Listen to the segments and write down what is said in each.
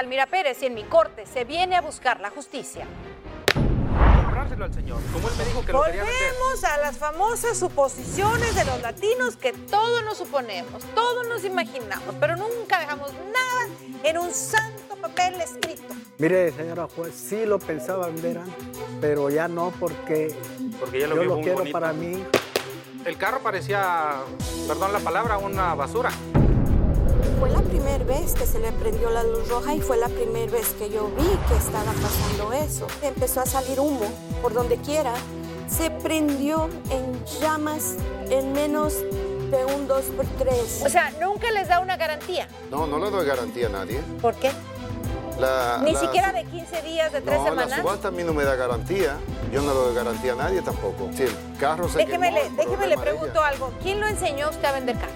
Palmira Pérez y en mi corte se viene a buscar la justicia. Comprárselo al señor, como él me dijo que lo quería vender. Volvemos a las famosas suposiciones de los latinos que todo nos suponemos, todo nos imaginamos, pero nunca dejamos nada en un santo papel escrito. Mire, señora juez, sí lo pensaba vender antes, pero ya no porque ya lo yo vi lo muy quiero bonito. para mí. El carro parecía, perdón la palabra, una basura. Fue la primera vez que se le prendió la luz roja y fue la primera vez que yo vi que estaba pasando eso. Empezó a salir humo por donde quiera. Se prendió en llamas en menos de un 2x3. O sea, nunca les da una garantía. No, no le doy garantía a nadie. ¿Por qué? Ni siquiera de 15 días, de 3 semanas. La subasta a mí no me da garantía. Yo no le doy garantía a nadie tampoco. Si el carro se Déjeme quemó, le pregunto algo. ¿Quién lo enseñó a usted a vender carros?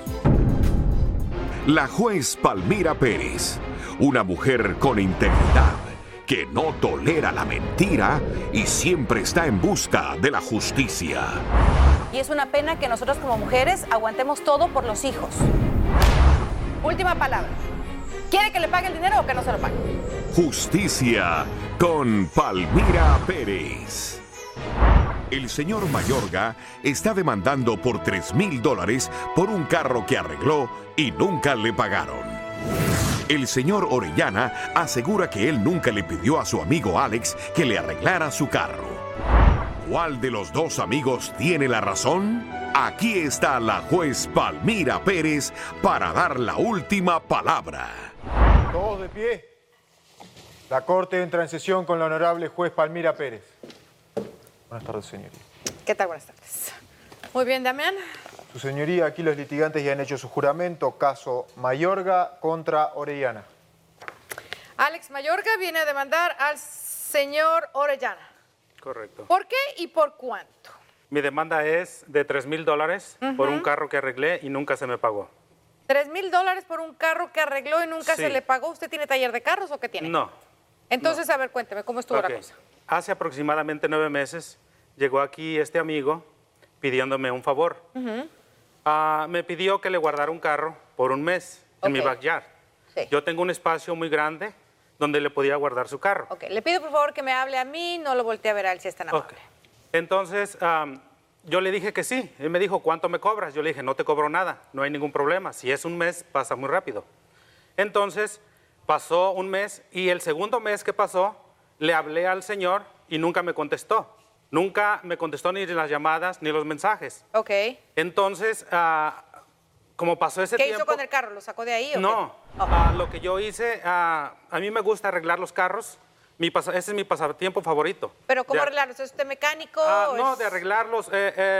La juez Palmira Pérez, una mujer con integridad, que no tolera la mentira y siempre está en busca de la justicia. Y es una pena que nosotros como mujeres aguantemos todo por los hijos. Última palabra. ¿Quiere que le pague el dinero o que no se lo pague? Justicia con Palmira Pérez. El señor Mayorga está demandando por $3,000 por un carro que arregló y nunca le pagaron. El señor Orellana asegura que él nunca le pidió a su amigo Alex que le arreglara su carro. ¿Cuál de los dos amigos tiene la razón? Aquí está la juez Palmira Pérez para dar la última palabra. Todos de pie. La corte entra en sesión con la honorable juez Palmira Pérez. Buenas tardes, señoría. ¿Qué tal? Buenas tardes. Muy bien, Damián. Su señoría, aquí los litigantes ya han hecho su juramento, caso Mayorga contra Orellana. Alex Mayorga viene a demandar al señor Orellana. Correcto. ¿Por qué y por cuánto? Mi demanda es de $3,000 por un carro que arreglé y nunca se me pagó. $3,000 por un carro que arregló y nunca Sí. se le pagó. ¿Usted tiene taller de carros o qué tiene? No. Entonces, a ver, cuénteme, ¿cómo estuvo Ok. la cosa? Hace aproximadamente 9 meses llegó aquí este amigo pidiéndome un favor. Me pidió que le guardara un carro por un mes en mi Ok. backyard. Sí. Yo tengo un espacio muy grande donde le podía guardar su carro. Ok, le pido por favor que me hable a mí, no lo voltee a ver a él si es tan amable. Ok. Entonces, yo le dije que sí. Él me dijo, ¿cuánto me cobras? Yo le dije, no te cobro nada, no hay ningún problema. Si es un mes, pasa muy rápido. Entonces, pasó un mes y el segundo mes que pasó, le hablé al señor y nunca me contestó. Nunca me contestó ni las llamadas ni los mensajes. Ok. Entonces, como pasó ese ¿Qué tiempo... hizo con el carro? ¿Lo sacó de ahí o No, qué? Oh. lo que yo hice, a mí me gusta arreglar los carros. Ese es mi pasatiempo favorito. ¿Pero cómo De- arreglarlos? ¿Es usted mecánico? No, es- de arreglarlos,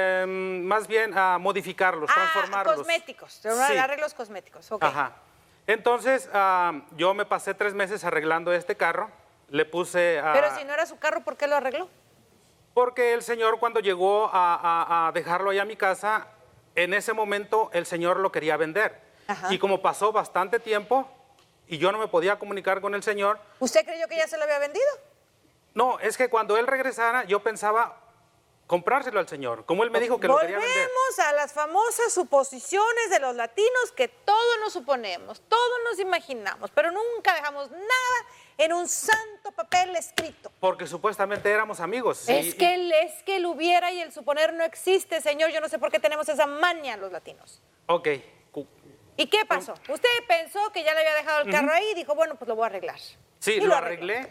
más bien modificarlos, transformarlos. Cosméticos, Sí. arreglos cosméticos, ok. Ajá. Entonces, yo me pasé 3 meses arreglando este carro. Le puse... Pero si no era su carro, ¿por qué lo arregló? Porque el señor cuando llegó a dejarlo allá a mi casa, en ese momento el señor lo quería vender. Ajá. Y como pasó bastante tiempo y yo no me podía comunicar con el señor, ¿Usted creyó que ya se lo había vendido? no, es que cuando él regresara yo pensaba comprárselo al señor. Como él me dijo que lo quería vender. Volvemos a las famosas suposiciones de los latinos que todo nos suponemos, todo nos imaginamos, pero nunca dejamos nada en un santo papel escrito. Porque supuestamente éramos amigos. Es que el hubiera y el suponer no existe, señor. Yo no sé por qué tenemos esa maña los latinos. Ok. ¿Y qué pasó? Usted pensó que ya le había dejado el carro ahí y dijo, bueno, pues lo voy a arreglar. Sí, Y lo arregló. arreglé.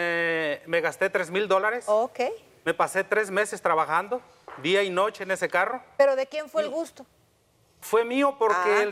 Me gasté $3,000. Ok. Me pasé 3 meses trabajando, día y noche en ese carro. ¿Pero de quién fue el gusto? Fue mío porque Ah. el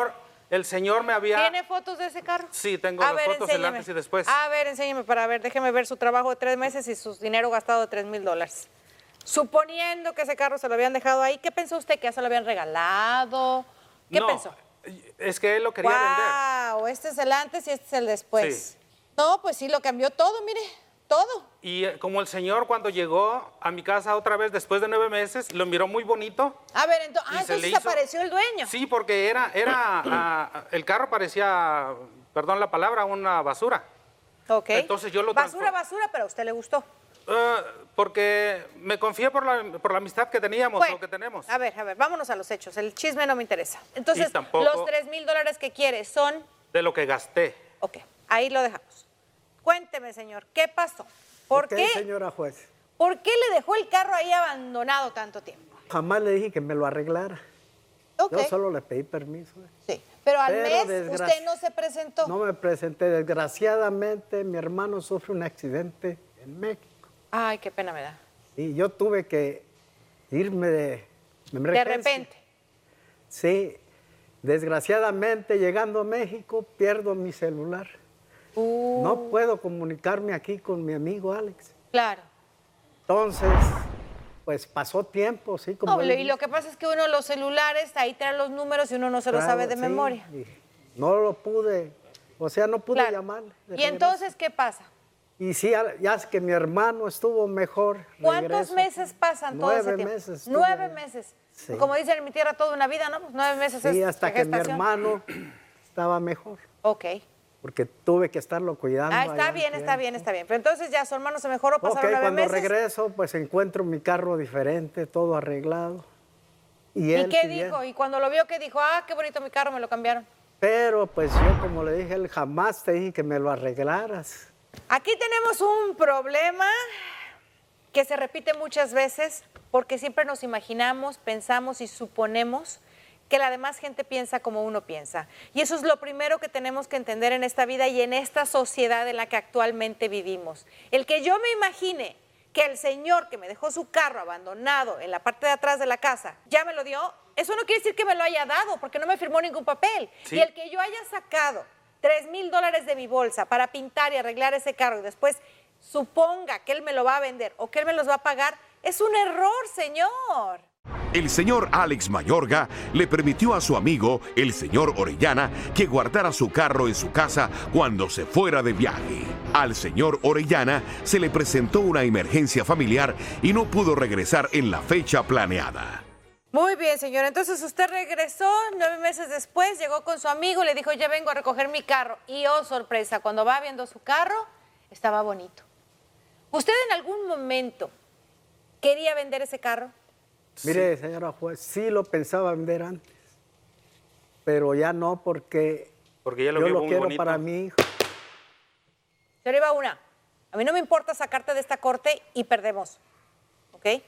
señor me había... ¿Tiene fotos de ese carro? Sí, tengo las fotos del antes y después. A ver, enséñeme para ver, déjeme ver su trabajo de 3 meses y su dinero gastado de $3,000. Suponiendo que ese carro se lo habían dejado ahí, ¿qué pensó usted? ¿Que ya se lo habían regalado? ¿Qué No, pensó? Es que él lo quería vender. Wow, este es el antes y este es el después. Sí. No, pues sí, lo cambió todo, mire, todo. Y como el señor cuando llegó a mi casa otra vez después de 9 meses, lo miró muy bonito. A ver, Y entonces se le hizo- apareció el dueño. Sí, porque el carro parecía, perdón la palabra, una basura. Ok. Entonces yo lo Basura, pero a usted le gustó. Porque me confié por la amistad que teníamos Bueno, o que tenemos. A ver, vámonos a los hechos. El chisme no me interesa. Entonces, Y tampoco- los $3,000 que quiere son... De lo que gasté. Ok. ahí lo dejamos. Cuénteme, señor, ¿qué pasó? ¿Por qué, señora juez? ¿Por qué le dejó el carro ahí abandonado tanto tiempo? Jamás le dije que me lo arreglara. Ok. Yo solo le pedí permiso. Sí, pero al Pero mes usted no se presentó. No me presenté. Desgraciadamente, mi hermano sufre un accidente en México. Ay, qué pena me da. Y yo tuve que irme de De repente. Sí. Desgraciadamente, llegando a México, pierdo mi celular. No puedo comunicarme aquí con mi amigo Alex. Claro. Entonces, pues pasó tiempo, sí, como No, él y lo que pasa es que uno los celulares, ahí trae los números y uno no se los sabe de sí, memoria. y no lo pude, o sea, no pude Claro. llamarle. de ¿Y regreso. entonces qué pasa? Y sí, ya es que mi hermano estuvo mejor. ¿Cuántos regreso. meses pasan todo ese 9 tiempo? meses. 9 meses. Sí. Como dicen en mi tierra, toda una vida, ¿no? Pues 9 meses es Sí, hasta que mi gestación. hermano estaba mejor, Ok. porque tuve que estarlo cuidando. Ah, allá está un bien, está tiempo. bien, está bien. Pero entonces ya su hermano se mejoró, Ok, pasaron 9 cuando meses. regreso, pues encuentro mi carro diferente, todo arreglado. ¿Y él qué pidiendo. dijo? Y cuando lo vio, ¿qué dijo? Ah, qué bonito mi carro, me lo cambiaron. Pero pues yo, como le dije, él jamás te dije que me lo arreglaras. Aquí tenemos un problema que se repite muchas veces porque siempre nos imaginamos, pensamos y suponemos que la demás gente piensa como uno piensa. Y eso es lo primero que tenemos que entender en esta vida y en esta sociedad en la que actualmente vivimos. El que yo me imagine que el señor que me dejó su carro abandonado en la parte de atrás de la casa ya me lo dio, eso no quiere decir que me lo haya dado porque no me firmó ningún papel. Sí. Y el que yo haya sacado $3,000 de mi bolsa para pintar y arreglar ese carro y después suponga que él me lo va a vender o que él me los va a pagar, es un error, señor. El señor Alex Mayorga le permitió a su amigo, el señor Orellana, que guardara su carro en su casa cuando se fuera de viaje. Al señor Orellana se le presentó una emergencia familiar y no pudo regresar en la fecha planeada. Muy bien, señor. Entonces usted regresó 9 meses después, llegó con su amigo, le dijo, ya vengo a recoger mi carro. Y oh, sorpresa, cuando va viendo su carro, estaba bonito. ¿Usted en algún momento quería vender ese carro? Mire, señora juez, sí lo pensaba vender antes, pero ya no porque Porque ya lo yo vio lo muy quiero bonito. para mi hijo. Señor Ibauna, a mí no me importa sacarte de esta corte y perdemos, ¿ok?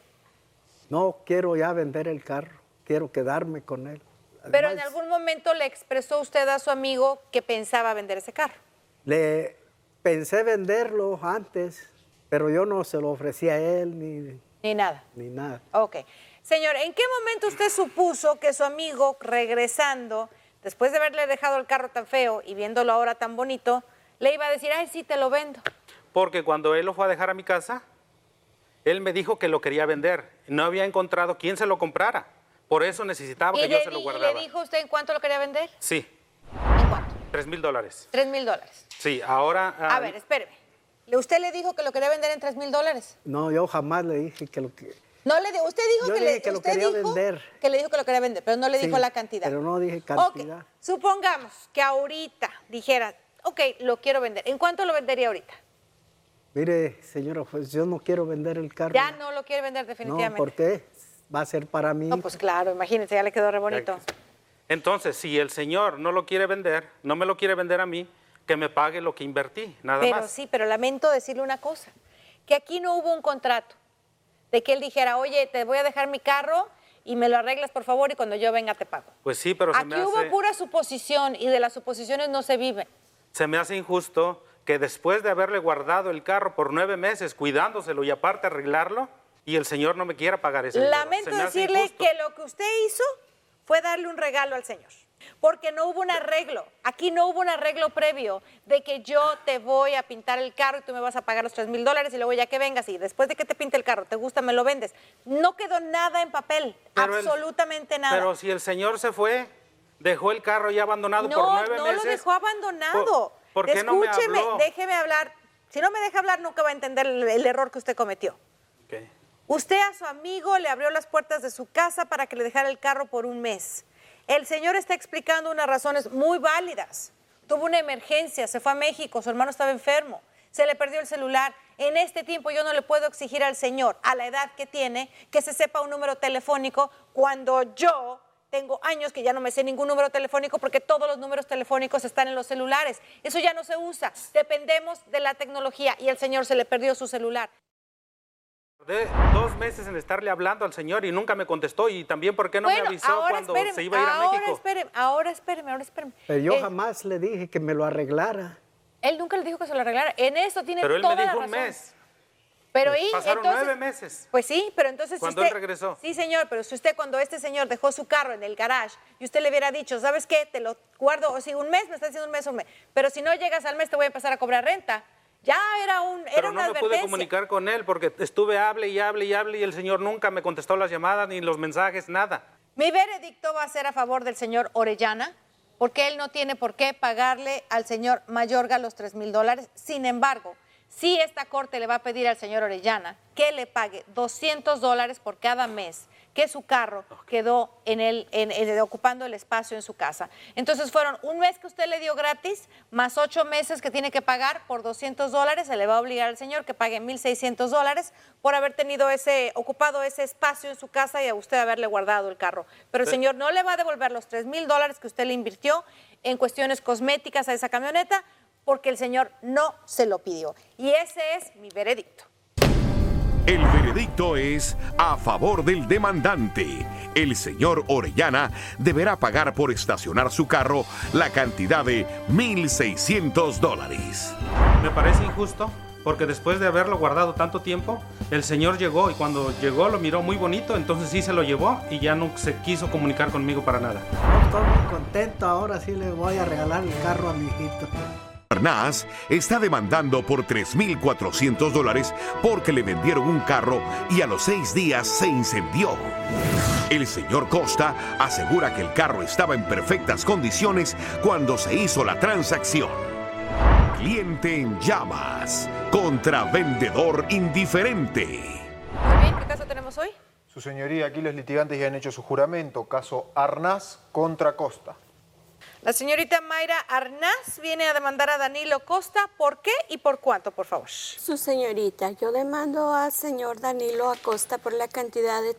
No quiero ya vender el carro, quiero quedarme con él. Pero en Además, algún momento le expresó usted a su amigo que pensaba vender ese carro. le pensé venderlo antes, pero yo no se lo ofrecí a él Ni nada. ni nada. Ok. Señor, ¿en qué momento usted supuso que su amigo, regresando, después de haberle dejado el carro tan feo y viéndolo ahora tan bonito, le iba a decir, ay, sí, te lo vendo? Porque cuando él lo fue a dejar a mi casa, él me dijo que lo quería vender. No había encontrado quién se lo comprara. Por eso necesitaba que yo se lo ¿Y guardaba. le dijo usted en cuánto lo quería vender? Sí, ¿En cuánto? $3,000. $3,000. Sí, ahora... A ver, espéreme. ¿Usted le dijo que lo quería vender en $3,000? No, yo jamás le dije que lo que... No le dijo, usted dijo Yo que, dije que lo usted quería dijo vender. que le dijo que lo quería vender, pero no le Sí, dijo la cantidad. pero no dije cantidad. Ok, supongamos que ahorita dijera, ok, lo quiero vender. ¿En cuánto lo vendería ahorita? Mire, señora juez, yo no quiero vender el carro. Ya no lo quiere vender No, definitivamente. ¿por qué? Va a ser para mí. No, pues claro, imagínense, ya le quedó re bonito. Entonces, si el señor no lo quiere vender, no me lo quiere vender a mí, que me pague lo que invertí, nada Pero más. sí, pero lamento decirle una cosa, que aquí no hubo un contrato de que él dijera, oye, te voy a dejar mi carro y me lo arreglas por favor y cuando yo venga te pago. Pues sí, pero se Aquí me, hubo hace, pura suposición y de las suposiciones no se vive. se me hace injusto que después de haberle guardado el carro por 9 meses, cuidándoselo y aparte arreglarlo, y el señor no me quiera pagar ese dinero. Lamento Se me hace decirle injusto. que lo que usted hizo fue darle un regalo al señor, porque no hubo un arreglo. Aquí no hubo un arreglo previo de que yo te voy a pintar el carro y tú me vas a pagar los $3,000 y luego ya que vengas y después de que te pinte el carro, te gusta, me lo vendes. No quedó nada en papel, Pero él- absolutamente nada. Pero si el señor se fue, dejó el carro ya abandonado por 9 meses. No lo dejó abandonado. ¿Por qué no me Escúcheme, habló? déjeme hablar. Si no me deja hablar, nunca va a entender el error que usted cometió. Ok. Usted a su amigo le abrió las puertas de su casa para que le dejara el carro por un mes. El señor está explicando unas razones muy válidas. Tuvo una emergencia, se fue a México, su hermano estaba enfermo, se le perdió el celular. En este tiempo yo no le puedo exigir al señor, a la edad que tiene, que se sepa un número telefónico cuando yo tengo años que ya no me sé ningún número telefónico porque todos los números telefónicos están en los celulares. Eso ya no se usa. Dependemos de la tecnología y al señor se le perdió su celular. Tardé 2 meses en estarle hablando al señor y nunca me contestó. Y también, ¿por qué no me avisó cuando se iba a ir a México? Ahora espéreme. Pero yo jamás le dije que me lo arreglara. Él nunca le dijo que se lo arreglara. En eso tiene Pero él toda me dijo la un razón. mes. Pero y Pasaron entonces, 9 meses. Pues sí, pero entonces Cuando si él regresó. Sí, señor, pero si usted cuando este señor dejó su carro en el garage y usted le hubiera dicho, ¿sabes qué? Te lo guardo, o si un mes, me está diciendo un mes. Pero si no llegas al mes te voy a empezar a cobrar renta. Ya era una Pero no me advertencia. pude comunicar con él porque estuve hable y el señor nunca me contestó las llamadas ni los mensajes, nada. Mi veredicto va a ser a favor del señor Orellana, porque él no tiene por qué pagarle al señor Mayorga los $3,000. Sin embargo, sí esta corte le va a pedir al señor Orellana que le pague $200 por cada mes que su carro quedó ocupando el espacio en su casa. Entonces fueron un mes que usted le dio gratis, más 8 meses que tiene que pagar por $200. Se le va a obligar al señor que pague $1,600 por haber tenido ocupado ese espacio en su casa y a usted haberle guardado el carro. Pero el señor no le va a devolver los $3,000 que usted le invirtió en cuestiones cosméticas a esa camioneta, porque el señor no se lo pidió. Y ese es mi veredicto. El veredicto es a favor del demandante. El señor Orellana deberá pagar por estacionar su carro la cantidad de $1,600. Me parece injusto porque después de haberlo guardado tanto tiempo, el señor llegó y cuando llegó lo miró muy bonito, entonces sí se lo llevó y ya no se quiso comunicar conmigo para nada. Estoy muy contento, ahora sí le voy a regalar el carro a mi hijito. Arnaz está demandando por $3,400 porque le vendieron un carro y a los 6 días se incendió. El señor Costa asegura que el carro estaba en perfectas condiciones cuando se hizo la transacción. Cliente en llamas contra vendedor indiferente. Muy bien, ¿qué caso tenemos hoy? Su señoría, aquí los litigantes ya han hecho su juramento. Caso Arnaz contra Costa. La señorita Mayra Arnaz viene a demandar a Danilo Costa. ¿Por qué y por cuánto, por favor? Su señorita, yo demando al señor Danilo Acosta por la cantidad de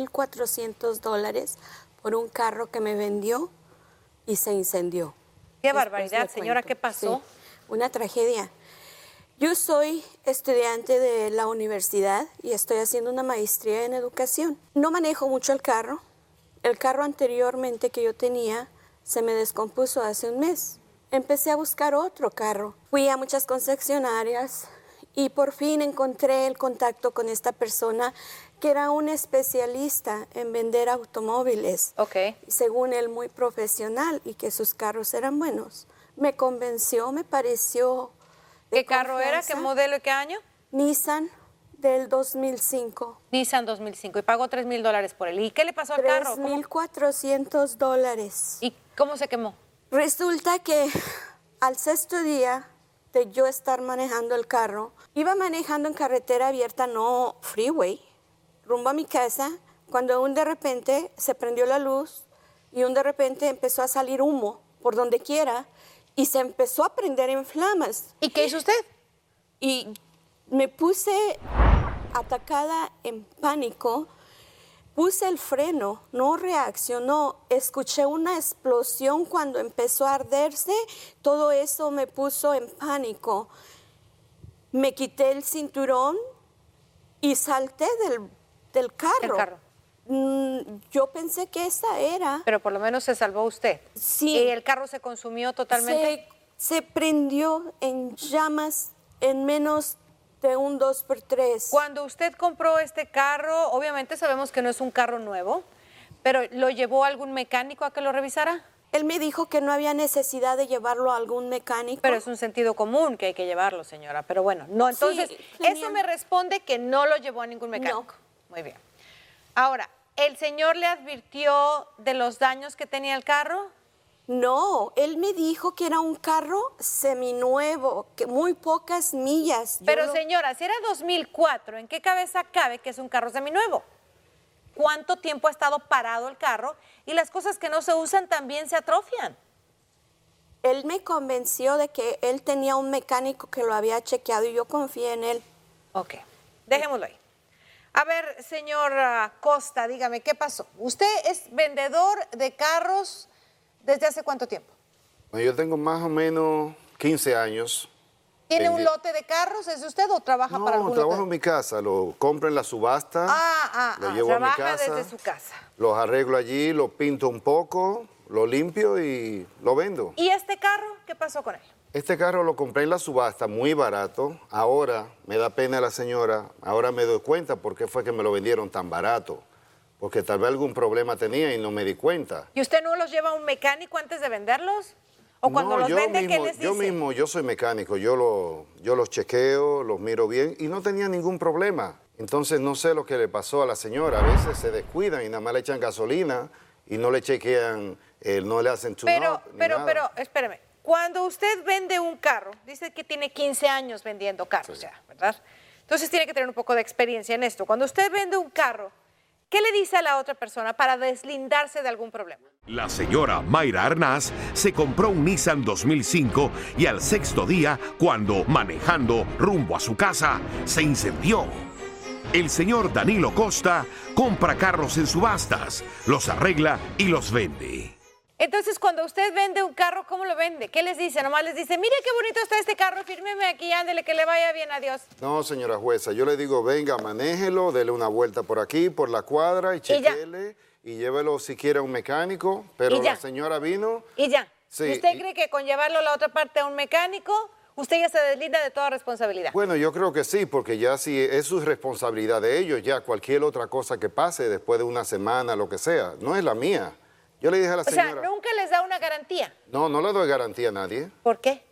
$3,400 por un carro que me vendió y se incendió. Qué Después barbaridad, le señora, cuento. ¿qué pasó? Sí, una tragedia. Yo soy estudiante de la universidad y estoy haciendo una maestría en educación. No manejo mucho el carro. El carro anteriormente que yo tenía se me descompuso hace un mes. Empecé a buscar otro carro. Fui a muchas concesionarias y por fin encontré el contacto con esta persona que era un especialista en vender automóviles. Ok. Según él, muy profesional y que sus carros eran buenos. Me convenció, me pareció de ¿Qué carro era? confianza. ¿Qué modelo y qué año? Nissan del 2005. Nissan 2005 y pagó $3,000 por él. ¿Y qué le pasó al carro? $3,400. ¿Y cómo se quemó? Resulta que al 6º día de yo estar manejando el carro, iba manejando en carretera abierta, no freeway, rumbo a mi casa, cuando de repente se prendió la luz y de repente empezó a salir humo por donde quiera y se empezó a prender en flamas. ¿Y qué hizo usted? Y me puse atacada en pánico, puse el freno, no reaccionó, escuché una explosión cuando empezó a arderse, todo eso me puso en pánico. Me quité el cinturón y salté del carro. El carro. Yo pensé que esa era. Pero por lo menos se salvó usted. Sí. ¿Y el carro se consumió totalmente? Se prendió en llamas en menos de un 2x3. Cuando usted compró este carro, obviamente sabemos que no es un carro nuevo, pero ¿lo llevó a algún mecánico a que lo revisara? Él me dijo que no había necesidad de llevarlo a algún mecánico. Pero es un sentido común que hay que llevarlo, señora. Pero bueno, no, entonces, Sí, eso me responde que no lo llevó a ningún mecánico. Muy bien. Ahora, ¿el señor le advirtió de los daños que tenía el carro? No, él me dijo que era un carro seminuevo, que muy pocas millas. Pero señora, si era 2004, ¿en qué cabeza cabe que es un carro seminuevo? ¿Cuánto tiempo ha estado parado el carro? Y las cosas que no se usan también se atrofian. Él me convenció de que él tenía un mecánico que lo había chequeado y yo confié en él. Ok, dejémoslo ahí. A ver, señor Costa, dígame, ¿qué pasó? ¿Usted es vendedor de carros desde hace cuánto tiempo? Bueno, yo tengo más o menos 15 años. ¿Tiene un lote de carros? ¿Es usted o trabaja para algún No, trabajo lote? en mi casa, lo compro en la subasta, lo llevo a mi trabaja casa, desde su casa. los arreglo allí, lo pinto un poco, lo limpio y lo vendo. ¿Y este carro? ¿Qué pasó con él? Este carro lo compré en la subasta, muy barato. Ahora me da pena la señora, ahora me doy cuenta por qué fue que me lo vendieron tan barato. Porque tal vez algún problema tenía y no me di cuenta. ¿Y usted no los lleva a un mecánico antes de venderlos? ¿O cuando No, los vende, qué les dice? Yo soy mecánico, yo los chequeo, los miro bien y no tenía ningún problema. Entonces no sé lo que le pasó a la señora. A veces se descuidan y nada más le echan gasolina y no le chequean, no le hacen tune-up ni nada. Pero, espéreme. Cuando usted vende un carro, dice que tiene 15 años vendiendo carros ya, ¿verdad? Entonces tiene que tener un poco de experiencia en esto. Cuando usted vende un carro, ¿qué le dice a la otra persona para deslindarse de algún problema? La señora Mayra Arnaz se compró un Nissan 2005 y al sexto día, cuando manejando rumbo a su casa, se incendió. El señor Danilo Costa compra carros en subastas, los arregla y los vende. Entonces, cuando usted vende un carro, ¿cómo lo vende? ¿Qué les dice? Nomás les dice, mire qué bonito está este carro, fírmeme aquí, ándele, que le vaya bien, adiós. No, señora jueza, yo le digo, venga, manéjelo, dele una vuelta por aquí, por la cuadra y chequele y llévelo si quiere a un mecánico, pero la señora vino. Y ya. Sí, ¿Y usted cree que con llevarlo a la otra parte a un mecánico, usted ya se deslinda de toda responsabilidad? Bueno, yo creo que sí, porque ya sí es su responsabilidad de ellos, ya cualquier otra cosa que pase después de una semana, lo que sea, no es la mía. Yo le dije a la señora... O sea, ¿nunca les da una garantía? No, no le doy garantía a nadie. ¿Por qué?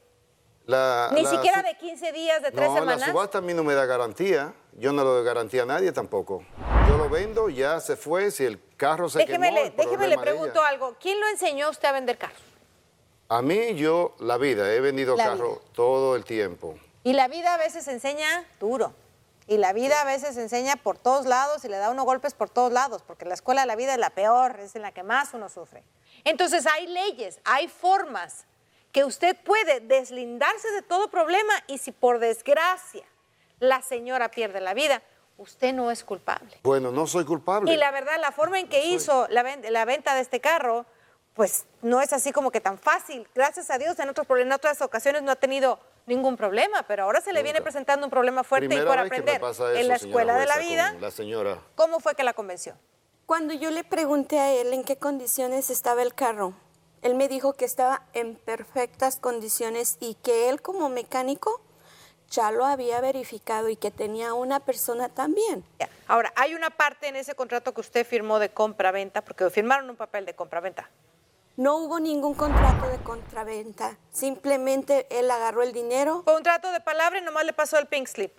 Ni siquiera de 15 días, de 3 semanas. No, la subasta a mí no me da garantía. Yo no le doy garantía a nadie tampoco. Yo lo vendo, ya se fue, si el carro se quemó, Déjeme le pregunto algo. ¿Quién lo enseñó a usted a vender carros? A mí, la vida, he vendido carros todo el tiempo. Y la vida a veces enseña duro. Y la vida a veces enseña por todos lados y le da uno golpes por todos lados, porque la escuela de la vida es la peor, es en la que más uno sufre. Entonces hay leyes, hay formas que usted puede deslindarse de todo problema y si por desgracia la señora pierde la vida, usted no es culpable. Bueno, no soy culpable. Y la verdad, la forma en que hizo la venta de este carro, pues no es así como que tan fácil. Gracias a Dios, en otras ocasiones no ha tenido ningún problema, pero ahora se le viene presentando un problema fuerte y por aprender en la escuela de la vida. La señora. ¿Cómo fue que la convenció? Cuando yo le pregunté a él en qué condiciones estaba el carro, él me dijo que estaba en perfectas condiciones y que él como mecánico ya lo había verificado y que tenía una persona también. Ahora, hay una parte en ese contrato que usted firmó de compra-venta, porque firmaron un papel de compra-venta. No hubo ningún contrato de compraventa, simplemente él agarró el dinero. Contrato de palabra y nomás le pasó el pink slip,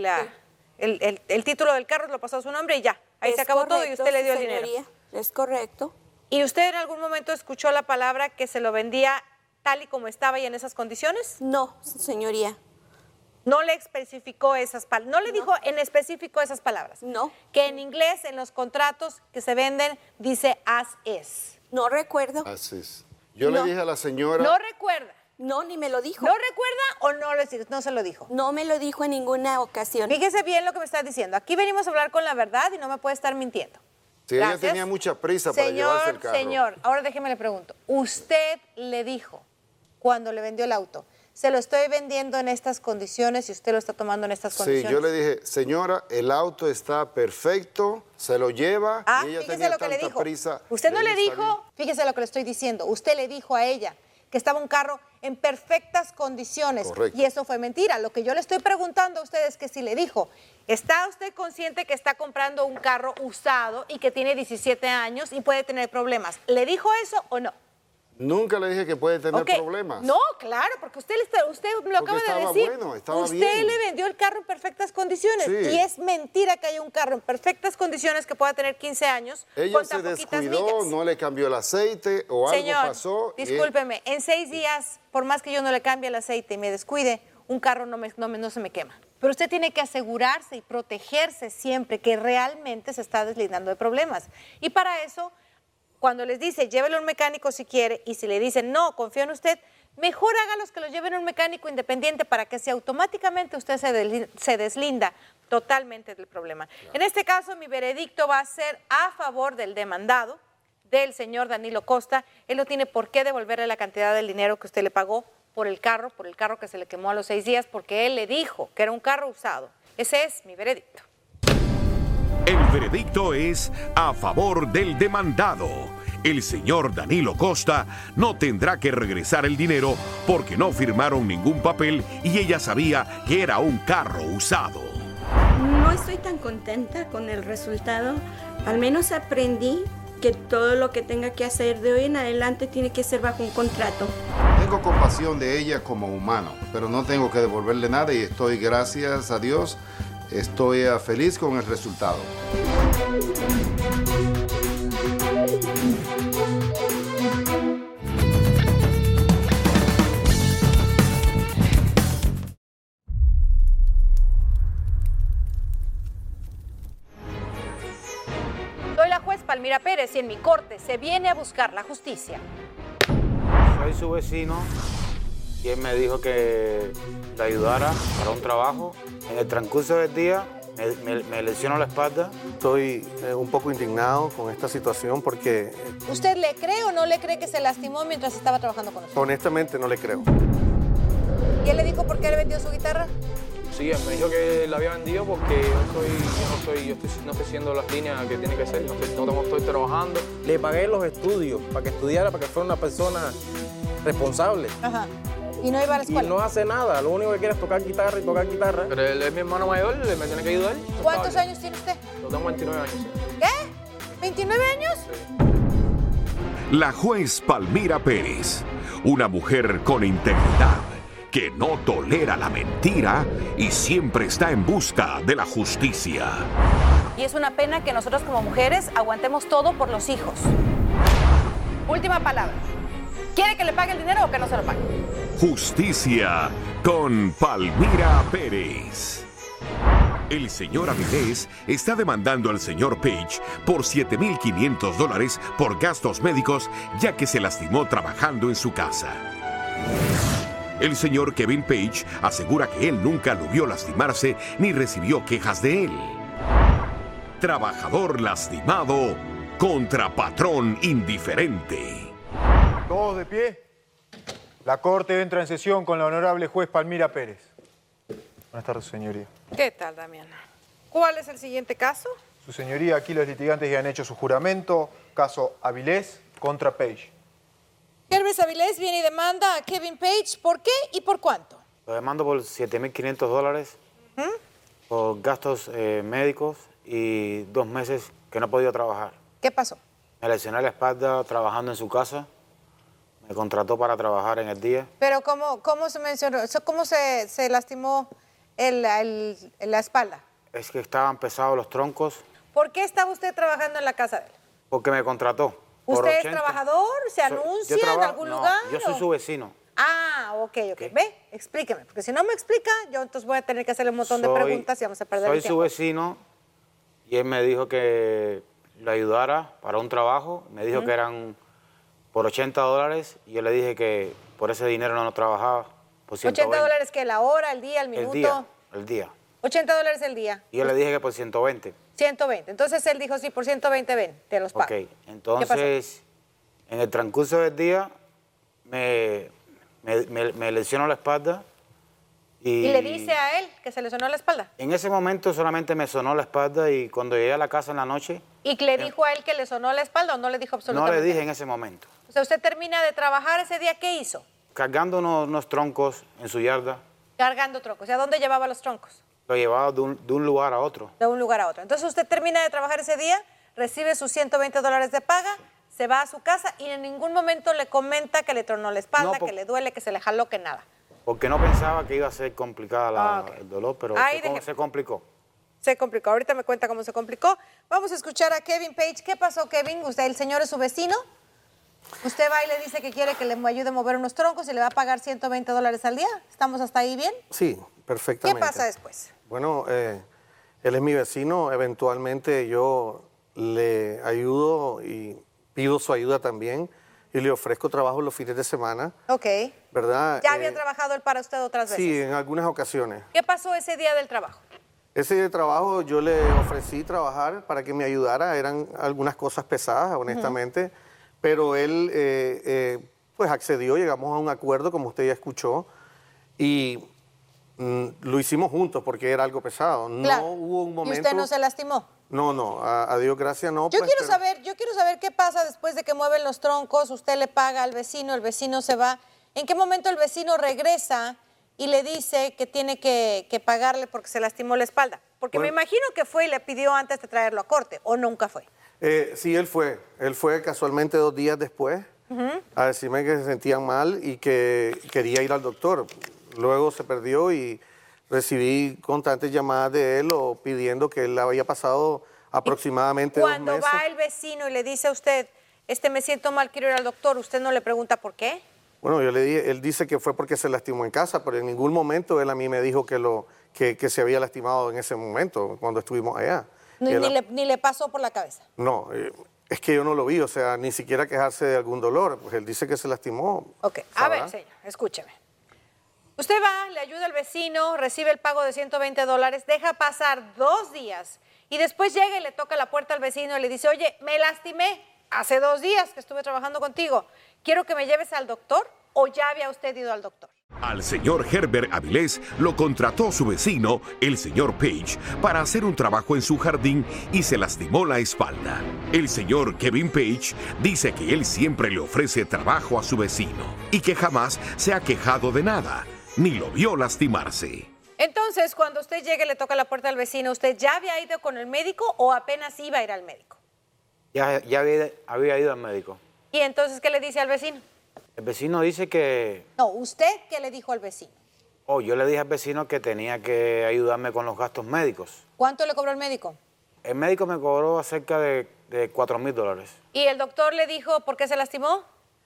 el título del carro lo pasó a su nombre y ya, ahí se acabó todo y usted le dio el dinero. Es correcto. ¿Y usted en algún momento escuchó la palabra que se lo vendía tal y como estaba y en esas condiciones? No, señoría. No le especificó esas palabras, no le dijo en específico esas palabras. No. Que en inglés, en los contratos que se venden, dice as is. No recuerdo. Así es. Yo le dije a la señora... ¿No recuerda? No, ni me lo dijo. ¿No recuerda o no se lo dijo? No me lo dijo en ninguna ocasión. Fíjese bien lo que me está diciendo. Aquí venimos a hablar con la verdad y no me puede estar mintiendo. Sí, ella tenía mucha prisa para llevarse el carro. Señor, ahora déjeme le pregunto. ¿Usted le dijo cuando le vendió el auto, se lo estoy vendiendo en estas condiciones y usted lo está tomando en estas condiciones? Sí, yo le dije, señora, el auto está perfecto, se lo lleva. Y ella fíjese tenía lo que le tanta dijo. prisa. Usted no le dijo, fíjese lo que le estoy diciendo, usted le dijo a ella que estaba un carro en perfectas condiciones. Correcto. Y eso fue mentira. Lo que yo le estoy preguntando a usted es que si le dijo, ¿está usted consciente que está comprando un carro usado y que tiene 17 años y puede tener problemas? ¿Le dijo eso o no? Nunca le dije que puede tener problemas. No, claro, porque usted me lo acaba de decir. Estaba usted bien. le vendió el carro en perfectas condiciones. Sí. Y es mentira que haya un carro en perfectas condiciones que pueda tener 15 años Ella con se tan poquitas descuidó, millas. no le cambió el aceite o Señor, algo pasó. discúlpeme, en 6 días, por más que yo no le cambie el aceite y me descuide, un carro no se me quema. Pero usted tiene que asegurarse y protegerse siempre que realmente se está deslindando de problemas. Y para eso, cuando les dice, llévelo a un mecánico si quiere, y si le dicen, no, confío en usted, mejor hágalos que lo lleven a un mecánico independiente para que si automáticamente usted se deslinda totalmente del problema. En este caso, mi veredicto va a ser a favor del demandado, del señor Danilo Costa. Él no tiene por qué devolverle la cantidad del dinero que usted le pagó por el carro que se le quemó a los 6 días, porque él le dijo que era un carro usado. Ese es mi veredicto. El veredicto es a favor del demandado. El señor Danilo Costa no tendrá que regresar el dinero porque no firmaron ningún papel y ella sabía que era un carro usado. No estoy tan contenta con el resultado. Al menos aprendí que todo lo que tenga que hacer de hoy en adelante tiene que ser bajo un contrato. Tengo compasión de ella como humano, pero no tengo que devolverle nada y estoy, gracias a Dios, estoy feliz con el resultado. Soy la juez Palmira Pérez y en mi corte se viene a buscar la justicia. Soy su vecino y él me dijo que le ayudara para un trabajo. En el transcurso del día me lesionó la espalda. Estoy un poco indignado con esta situación porque ¿Usted le cree o no le cree que se lastimó mientras estaba trabajando con usted? honestamente no le creo. ¿Y él le dijo por qué le vendió su guitarra? Sí, me dijo que la había vendido porque no estoy haciendo las líneas que tiene que ser, no estoy trabajando. Le pagué los estudios para que estudiara, para que fuera una persona responsable. Ajá. ¿Y no iba a la escuela? Y no hace nada, lo único que quiere es tocar guitarra y tocar guitarra. Pero él es mi hermano mayor, me tiene que ayudar. ¿Cuántos años tiene usted? Yo tengo 29 años. ¿Qué? ¿29 años? La juez Palmira Pérez, una mujer con integridad, que no tolera la mentira y siempre está en busca de la justicia. Y es una pena que nosotros como mujeres aguantemos todo por los hijos. Última palabra. ¿Quiere que le pague el dinero o que no se lo pague? Justicia con Palmira Pérez. El señor Avilés está demandando al señor Page por $7,500 por gastos médicos, ya que se lastimó trabajando en su casa. El señor Kevin Page asegura que él nunca lo vio lastimarse ni recibió quejas de él. Trabajador lastimado contra patrón indiferente. Todos de pie. La Corte entra en sesión con la honorable juez Palmira Pérez. Buenas tardes, señoría. ¿Qué tal, Damián? ¿Cuál es el siguiente caso? Su señoría, aquí los litigantes ya han hecho su juramento. Caso Avilés contra Page. Hermes Avilés viene y demanda a Kevin Page. ¿Por qué y por cuánto? Lo demando por $7,500 por gastos médicos y 2 meses que no he podido trabajar. ¿Qué pasó? Me lesioné la espalda trabajando en su casa. Me contrató para trabajar en el día. Pero ¿cómo se mencionó? ¿Cómo se lastimó la espalda? Es que estaban pesados los troncos. ¿Por qué estaba usted trabajando en la casa de él? Porque me contrató. Por ¿Usted 80. es trabajador? ¿Se anuncia en algún lugar? Yo soy su vecino. Ah, ok. Ve, explíqueme. Porque si no me explica, yo entonces voy a tener que hacerle un montón de preguntas y vamos a perder el tiempo. Soy su vecino y él me dijo que le ayudara para un trabajo. Me dijo que eran por $80 y yo le dije que por ese dinero no trabajaba. Por $80 que la hora, el día, el minuto. El día. $80 el día. Y yo le dije que por 120. 120. Entonces él dijo, sí, por 120 ven, te los pago. Ok, entonces en el transcurso del día me lesionó la espalda. ¿Y le dice a él que se le sonó la espalda? En ese momento solamente me sonó la espalda y cuando llegué a la casa en la noche... ¿Y le dijo a él que le sonó la espalda o no le dijo absolutamente No le dije nada? en ese momento. O sea, usted termina de trabajar ese día, ¿qué hizo? Cargando unos troncos en su yarda. Cargando troncos. ¿Y a dónde llevaba los troncos? Lo llevaba de un lugar a otro. De un lugar a otro. Entonces usted termina de trabajar ese día, recibe sus $120 de paga, se va a su casa y en ningún momento le comenta que le tronó la espalda, que le duele, que se le jaló, que nada. Porque no pensaba que iba a ser complicada el dolor, pero se complicó. Se complicó. Ahorita me cuenta cómo se complicó. Vamos a escuchar a Kevin Page. ¿Qué pasó, Kevin? ¿Usted, el señor es su vecino? Usted va y le dice que quiere que le ayude a mover unos troncos y le va a pagar $120 al día. ¿Estamos hasta ahí bien? Sí, perfectamente. ¿Qué pasa después? Bueno, él es mi vecino. Eventualmente yo le ayudo y pido su ayuda también y le ofrezco trabajo los fines de semana. Ok. ¿Verdad? ¿Ya había trabajado él para usted otras veces? Sí, en algunas ocasiones. ¿Qué pasó ese día del trabajo? Ese trabajo yo le ofrecí trabajar para que me ayudara, eran algunas cosas pesadas, honestamente, pero él pues accedió, llegamos a un acuerdo, como usted ya escuchó, y lo hicimos juntos porque era algo pesado. Claro. No hubo un momento... ¿Y usted no se lastimó? No, a Dios gracias no. Yo pues, quiero saber qué pasa después de que mueven los troncos, usted le paga al vecino, el vecino se va. ¿En qué momento el vecino regresa y le dice que tiene que pagarle porque se lastimó la espalda? Porque me imagino que fue y le pidió antes de traerlo a corte, ¿o nunca fue? Sí, él fue. Él fue casualmente 2 días después a decirme que se sentían mal y que quería ir al doctor. Luego se perdió y recibí constantes llamadas de él o pidiendo que él había pasado aproximadamente 2 meses. Cuando va el vecino y le dice a usted, me siento mal, quiero ir al doctor, ¿usted no le pregunta por qué? Bueno, yo le dije, él dice que fue porque se lastimó en casa, pero en ningún momento él a mí me dijo que se había lastimado en ese momento, cuando estuvimos allá. Ni le pasó por la cabeza. No, es que yo no lo vi, o sea, ni siquiera quejarse de algún dolor, pues él dice que se lastimó. Ok, a ver, señor, escúcheme. Usted va, le ayuda al vecino, recibe el pago de $120, deja pasar 2 días y después llega y le toca la puerta al vecino y le dice, oye, me lastimé hace 2 días que estuve trabajando contigo, quiero que me lleves al doctor, o ya había usted ido al doctor. Al señor Herbert Avilés lo contrató su vecino, el señor Page, para hacer un trabajo en su jardín y se lastimó la espalda. El señor Kevin Page dice que él siempre le ofrece trabajo a su vecino y que jamás se ha quejado de nada, ni lo vio lastimarse. Entonces, cuando usted llega y le toca la puerta al vecino, ¿usted ya había ido con el médico o apenas iba a ir al médico? Ya había ido al médico. ¿Y entonces qué le dice al vecino? El vecino dice que... No, ¿usted qué le dijo al vecino? Yo le dije al vecino que tenía que ayudarme con los gastos médicos. ¿Cuánto le cobró el médico? El médico me cobró cerca de $4,000. ¿Y el doctor le dijo por qué se lastimó?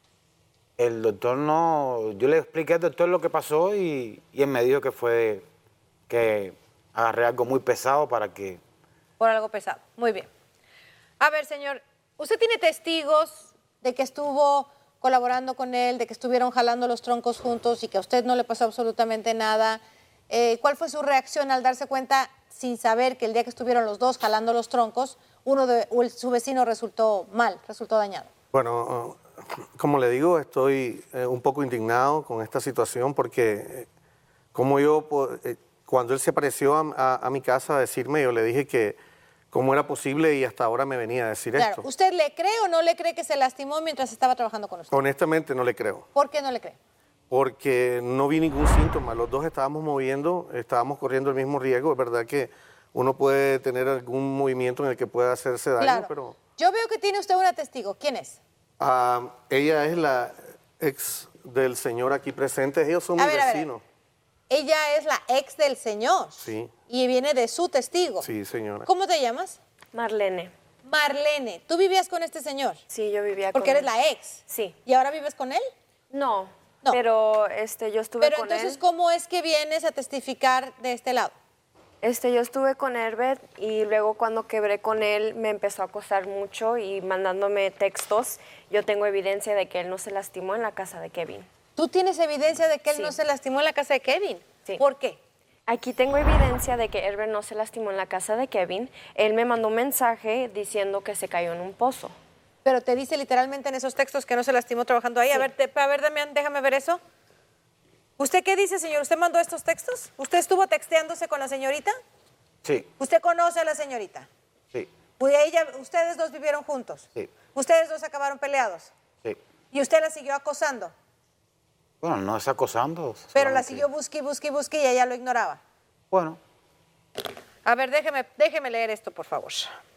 El doctor no... Yo le expliqué al doctor lo que pasó y él me dijo que fue que agarré algo muy pesado para que... Por algo pesado. Muy bien. A ver, señor, ¿usted tiene testigos de que estuvo colaborando con él, de que estuvieron jalando los troncos juntos y que a usted no le pasó absolutamente nada? ¿Cuál fue su reacción al darse cuenta, sin saber que el día que estuvieron los dos jalando los troncos, su vecino resultó mal, resultó dañado? Bueno, como le digo, estoy un poco indignado con esta situación porque cuando él se apareció a mi casa a decirme, yo le dije que cómo era posible y hasta ahora me venía a decir esto. ¿Usted le cree o no le cree que se lastimó mientras estaba trabajando con usted? Honestamente no le creo. ¿Por qué no le cree? Porque no vi ningún síntoma. Los dos estábamos estábamos corriendo el mismo riesgo. Es verdad que uno puede tener algún movimiento en el que pueda hacerse daño, Claro. pero... Yo veo que tiene usted una testigo. ¿Quién es? Ella es la ex del señor aquí presente. Ellos son mis vecinos. Ella es la ex del señor. Sí. Y viene de su testigo. Sí, señora. ¿Cómo te llamas? Marlene. Marlene. ¿Tú vivías con este señor? Sí, yo vivía con él. Porque eres la ex. Sí. ¿Y ahora vives con él? No, pero yo estuve Pero con entonces, él. ¿cómo es que vienes a testificar de este lado? Yo estuve con Herbert y luego cuando quebré con él me empezó a acosar mucho y mandándome textos. Yo tengo evidencia de que él no se lastimó en la casa de Kevin. ¿Tú tienes evidencia de que él Sí. no se lastimó en la casa de Kevin? Sí. ¿Por qué? Aquí tengo evidencia de que Herbert no se lastimó en la casa de Kevin. Él me mandó un mensaje diciendo que se cayó en un pozo. Pero te dice literalmente en esos textos que no se lastimó trabajando ahí. Sí. A ver, Damián, déjame ver eso. ¿Usted qué dice, señor? ¿Usted mandó estos textos? ¿Usted estuvo texteándose con la señorita? Sí, ¿Usted conoce a la señorita? sí, ¿Ustedes dos vivieron juntos? sí, ¿Ustedes dos acabaron peleados? sí. ¿Y usted la siguió acosando? Bueno, no es acosando. Pero la solamente- siguió busque y ella lo ignoraba. Bueno, A ver, déjeme leer esto, por favor.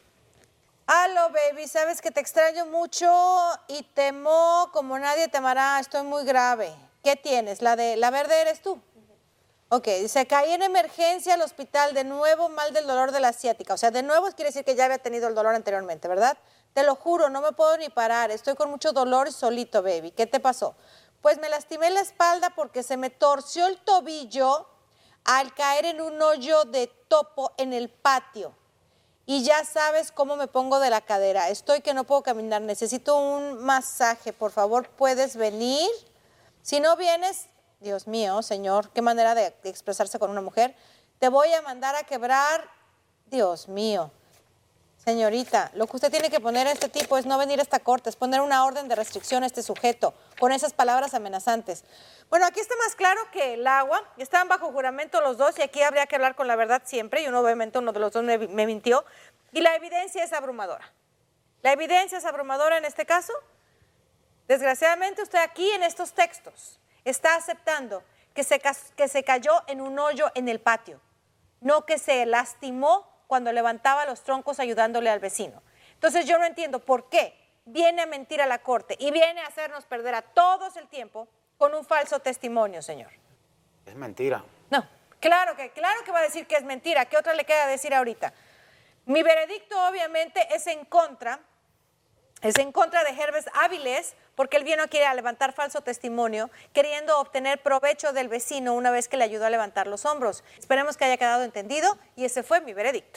Aló, baby, sabes que te extraño mucho y temo como nadie te amará. Estoy muy grave. ¿Qué tienes? ¿La verde eres tú? Ok, dice, caí en emergencia al hospital de nuevo, mal del dolor de la ciática. O sea, de nuevo quiere decir que ya había tenido el dolor anteriormente, ¿verdad? Te lo juro, no me puedo ni parar. Estoy con mucho dolor solito, baby. ¿Qué te pasó? Pues me lastimé la espalda porque se me torció el tobillo al caer en un hoyo de topo en el patio. Y ya sabes cómo me pongo de la cadera. Estoy que no puedo caminar. Necesito un masaje. Por favor, ¿puedes venir? Si no vienes, Dios mío, señor, qué manera de expresarse con una mujer. te voy a mandar a quebrar. Dios mío. Señorita, lo que usted tiene que poner a este tipo es no venir a esta corte, es poner una orden de restricción a este sujeto, con esas palabras amenazantes. Bueno, aquí está más claro que el agua, estaban bajo juramento los dos y aquí habría que hablar con la verdad siempre, y obviamente uno de los dos me mintió, y la evidencia es abrumadora. La evidencia es abrumadora en este caso. Desgraciadamente usted aquí en estos textos está aceptando que se cayó en un hoyo en el patio, no que se lastimó cuando levantaba los troncos ayudándole al vecino. Entonces yo no entiendo por qué viene a mentir a la corte y viene a hacernos perder a todos el tiempo con un falso testimonio, señor. Es mentira. No, claro que va a decir que es mentira. ¿Qué otra le queda decir ahorita? Mi veredicto obviamente es en contra de Herbes Áviles, porque él vino aquí a levantar falso testimonio, queriendo obtener provecho del vecino una vez que le ayudó a levantar los hombros. Esperemos que haya quedado entendido y ese fue mi veredicto.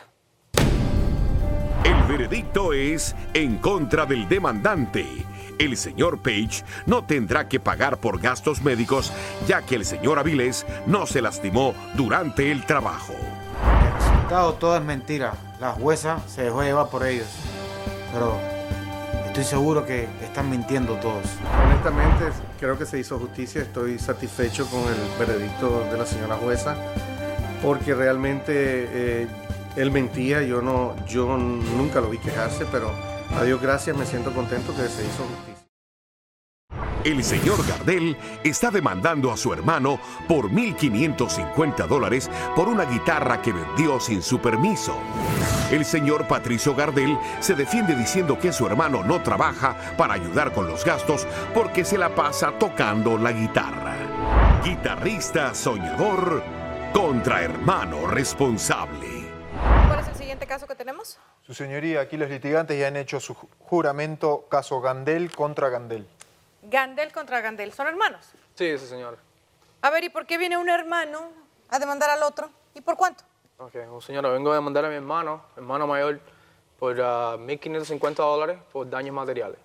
El veredicto es en contra del demandante. El señor Page no tendrá que pagar por gastos médicos, ya que el señor Áviles no se lastimó durante el trabajo. El resultado todo es mentira. La jueza se dejó llevar por ellos. Pero estoy seguro que están mintiendo todos. Honestamente, creo que se hizo justicia. Estoy satisfecho con el veredicto de la señora jueza, porque realmente él mentía. Yo nunca lo vi quejarse, pero a Dios gracias, me siento contento que se hizo justicia. El señor Gardel está demandando a su hermano por $1,550 por una guitarra que vendió sin su permiso. El señor Patricio Gardel se defiende diciendo que su hermano no trabaja para ayudar con los gastos porque se la pasa tocando la guitarra. Guitarrista soñador contra hermano responsable. ¿Cuál es el siguiente caso que tenemos? Su señoría, aquí los litigantes ya han hecho su juramento caso Gandel contra Gandel. Gandel contra Gandel. ¿Son hermanos? Sí, sí, señor. A ver, ¿y por qué viene un hermano a demandar al otro? ¿Y por cuánto? Ok, señora, vengo a demandar a mi hermano mayor, por $1,550 por daños materiales.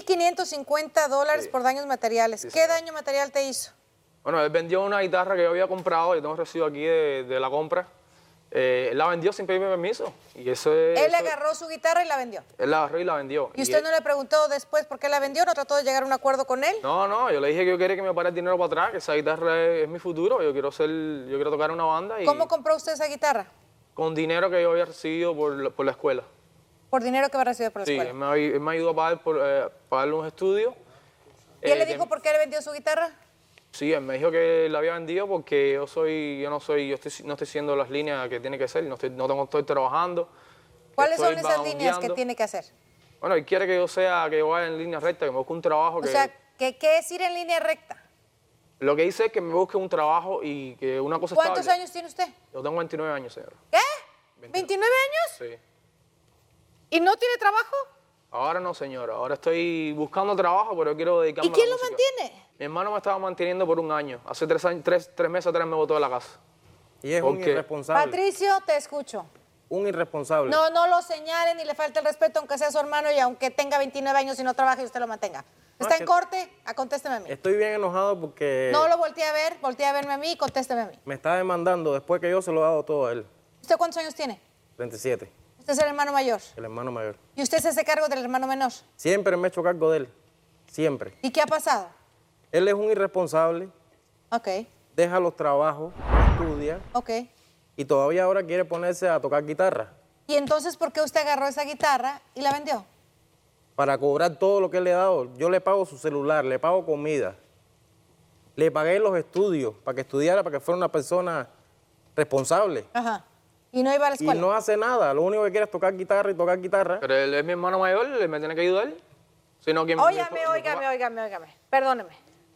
$1,550 Sí. por daños materiales. Sí, ¿Qué daño material te hizo? Bueno, él vendió una guitarra que yo había comprado, yo tengo recibo aquí de la compra. Él la vendió sin pedirme permiso. Y eso es... Él agarró su guitarra y la vendió. Él la agarró y la vendió. ¿Y usted no le preguntó después por qué la vendió? ¿No trató de llegar a un acuerdo con él? No, yo le dije que yo quería que me pagara el dinero para atrás, que esa guitarra es mi futuro, yo quiero tocar en una banda. Y ¿Cómo compró usted esa guitarra? con dinero que yo había recibido por la escuela. Por dinero que va a recibir por la Sí, escuela. él me ayudó a pagarle unos estudios. ¿Y él le dijo por qué le vendió su guitarra? Sí, él me dijo que la había vendido porque no estoy siguiendo las líneas que tiene que ser, no estoy trabajando. ¿Cuáles son estoy esas líneas que vagabundeando. tiene que hacer? Bueno, él quiere que yo vaya en línea recta, que me busque un trabajo. O sea, ¿qué es ir en línea recta? Lo que dice es que me busque un trabajo y que una cosa ¿Cuántos estable. años tiene usted? Yo tengo 29 años, señora. ¿Qué? ¿29 años? Sí. ¿Y no tiene trabajo? Ahora no, señora. Ahora estoy buscando trabajo, pero quiero dedicarme ¿Y quién a la lo música. mantiene? Mi hermano me estaba manteniendo por un año. Hace 3 meses atrás me botó de la casa. Y es un ¿Por qué? irresponsable. Patricio, te escucho. Un irresponsable. No lo señale ni le falte el respeto, aunque sea su hermano y aunque tenga 29 años y no trabaje y usted lo mantenga. No, ¿Está es en que- corte? Contésteme a mí. Estoy bien enojado porque No lo voltee a ver, voltee a verme a mí y contésteme a mí. me está demandando después que yo se lo he dado todo a él. ¿Usted cuántos años tiene? 37, Usted es el hermano mayor. el hermano mayor. ¿Y usted se hace cargo del hermano menor? Siempre me he hecho cargo de él. Siempre. ¿Y qué ha pasado? Él es un irresponsable, Ok, deja los trabajos, no estudia ok. y todavía ahora quiere ponerse a tocar guitarra ¿Y entonces por qué usted agarró esa guitarra y la vendió? para cobrar todo lo que él le he dado. Yo le pago su celular, le pago comida, le pagué los estudios para que estudiara, para que fuera una persona responsable. Ajá. ¿Y no iba a la Y escuela? no hace nada, lo único que quiere es tocar guitarra y tocar guitarra. Pero él es mi hermano mayor, él me tiene que ayudar. Si no, ¿quién me- Óigame. Perdóneme.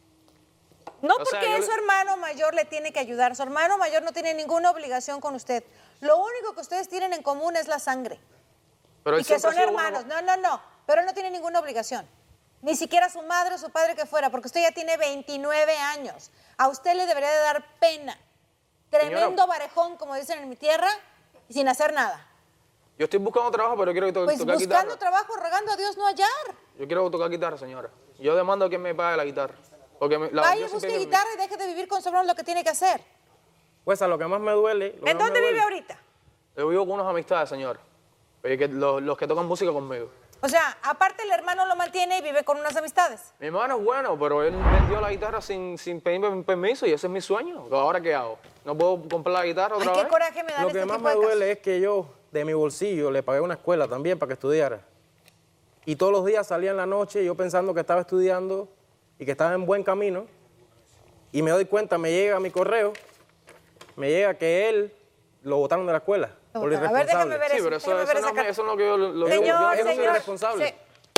No O sea, porque yo es le- su hermano mayor le tiene que ayudar. Su hermano mayor no tiene ninguna obligación con usted. Lo único que ustedes tienen en común es la sangre. Pero él Y que siempre son ha sido hermanos. bueno. No. Pero él no tiene ninguna obligación. Ni siquiera su madre o su padre que fuera, porque usted ya tiene 29 años. A usted le debería de dar pena. Tremendo barejón, como dicen en mi tierra, y sin hacer nada. Yo estoy buscando trabajo, pero quiero Pues tocar buscando guitarra. trabajo, rogando a Dios no hallar. Yo quiero tocar guitarra, señora. Yo demando a que me pague la guitarra. Porque la Vaya, vendió sin busque pedirme guitarra y deje de vivir con su hermano lo que tiene que hacer. Pues a lo que más me duele... ¿En dónde vive ahorita? Yo vivo con unas amistades, señor. Los que tocan música conmigo. O sea, aparte el hermano lo mantiene y vive con unas amistades. Mi hermano es bueno, pero él vendió la guitarra sin pedirme permiso y ese es mi sueño. ¿Ahora qué hago? ¿No puedo comprar la guitarra otra vez? Qué coraje me da Lo este que más tipo me de duele es que yo, de mi bolsillo, le pagué una escuela también para que estudiara. Y todos los días salía en la noche yo pensando que estaba estudiando y que estaba en buen camino. Y me doy cuenta, me llega mi correo, me llega que él lo botaron de la escuela. Por A ver, déjame ver Sí, eso. pero eso déjame ver esa es lo que yo... Señor, es un señor. irresponsable.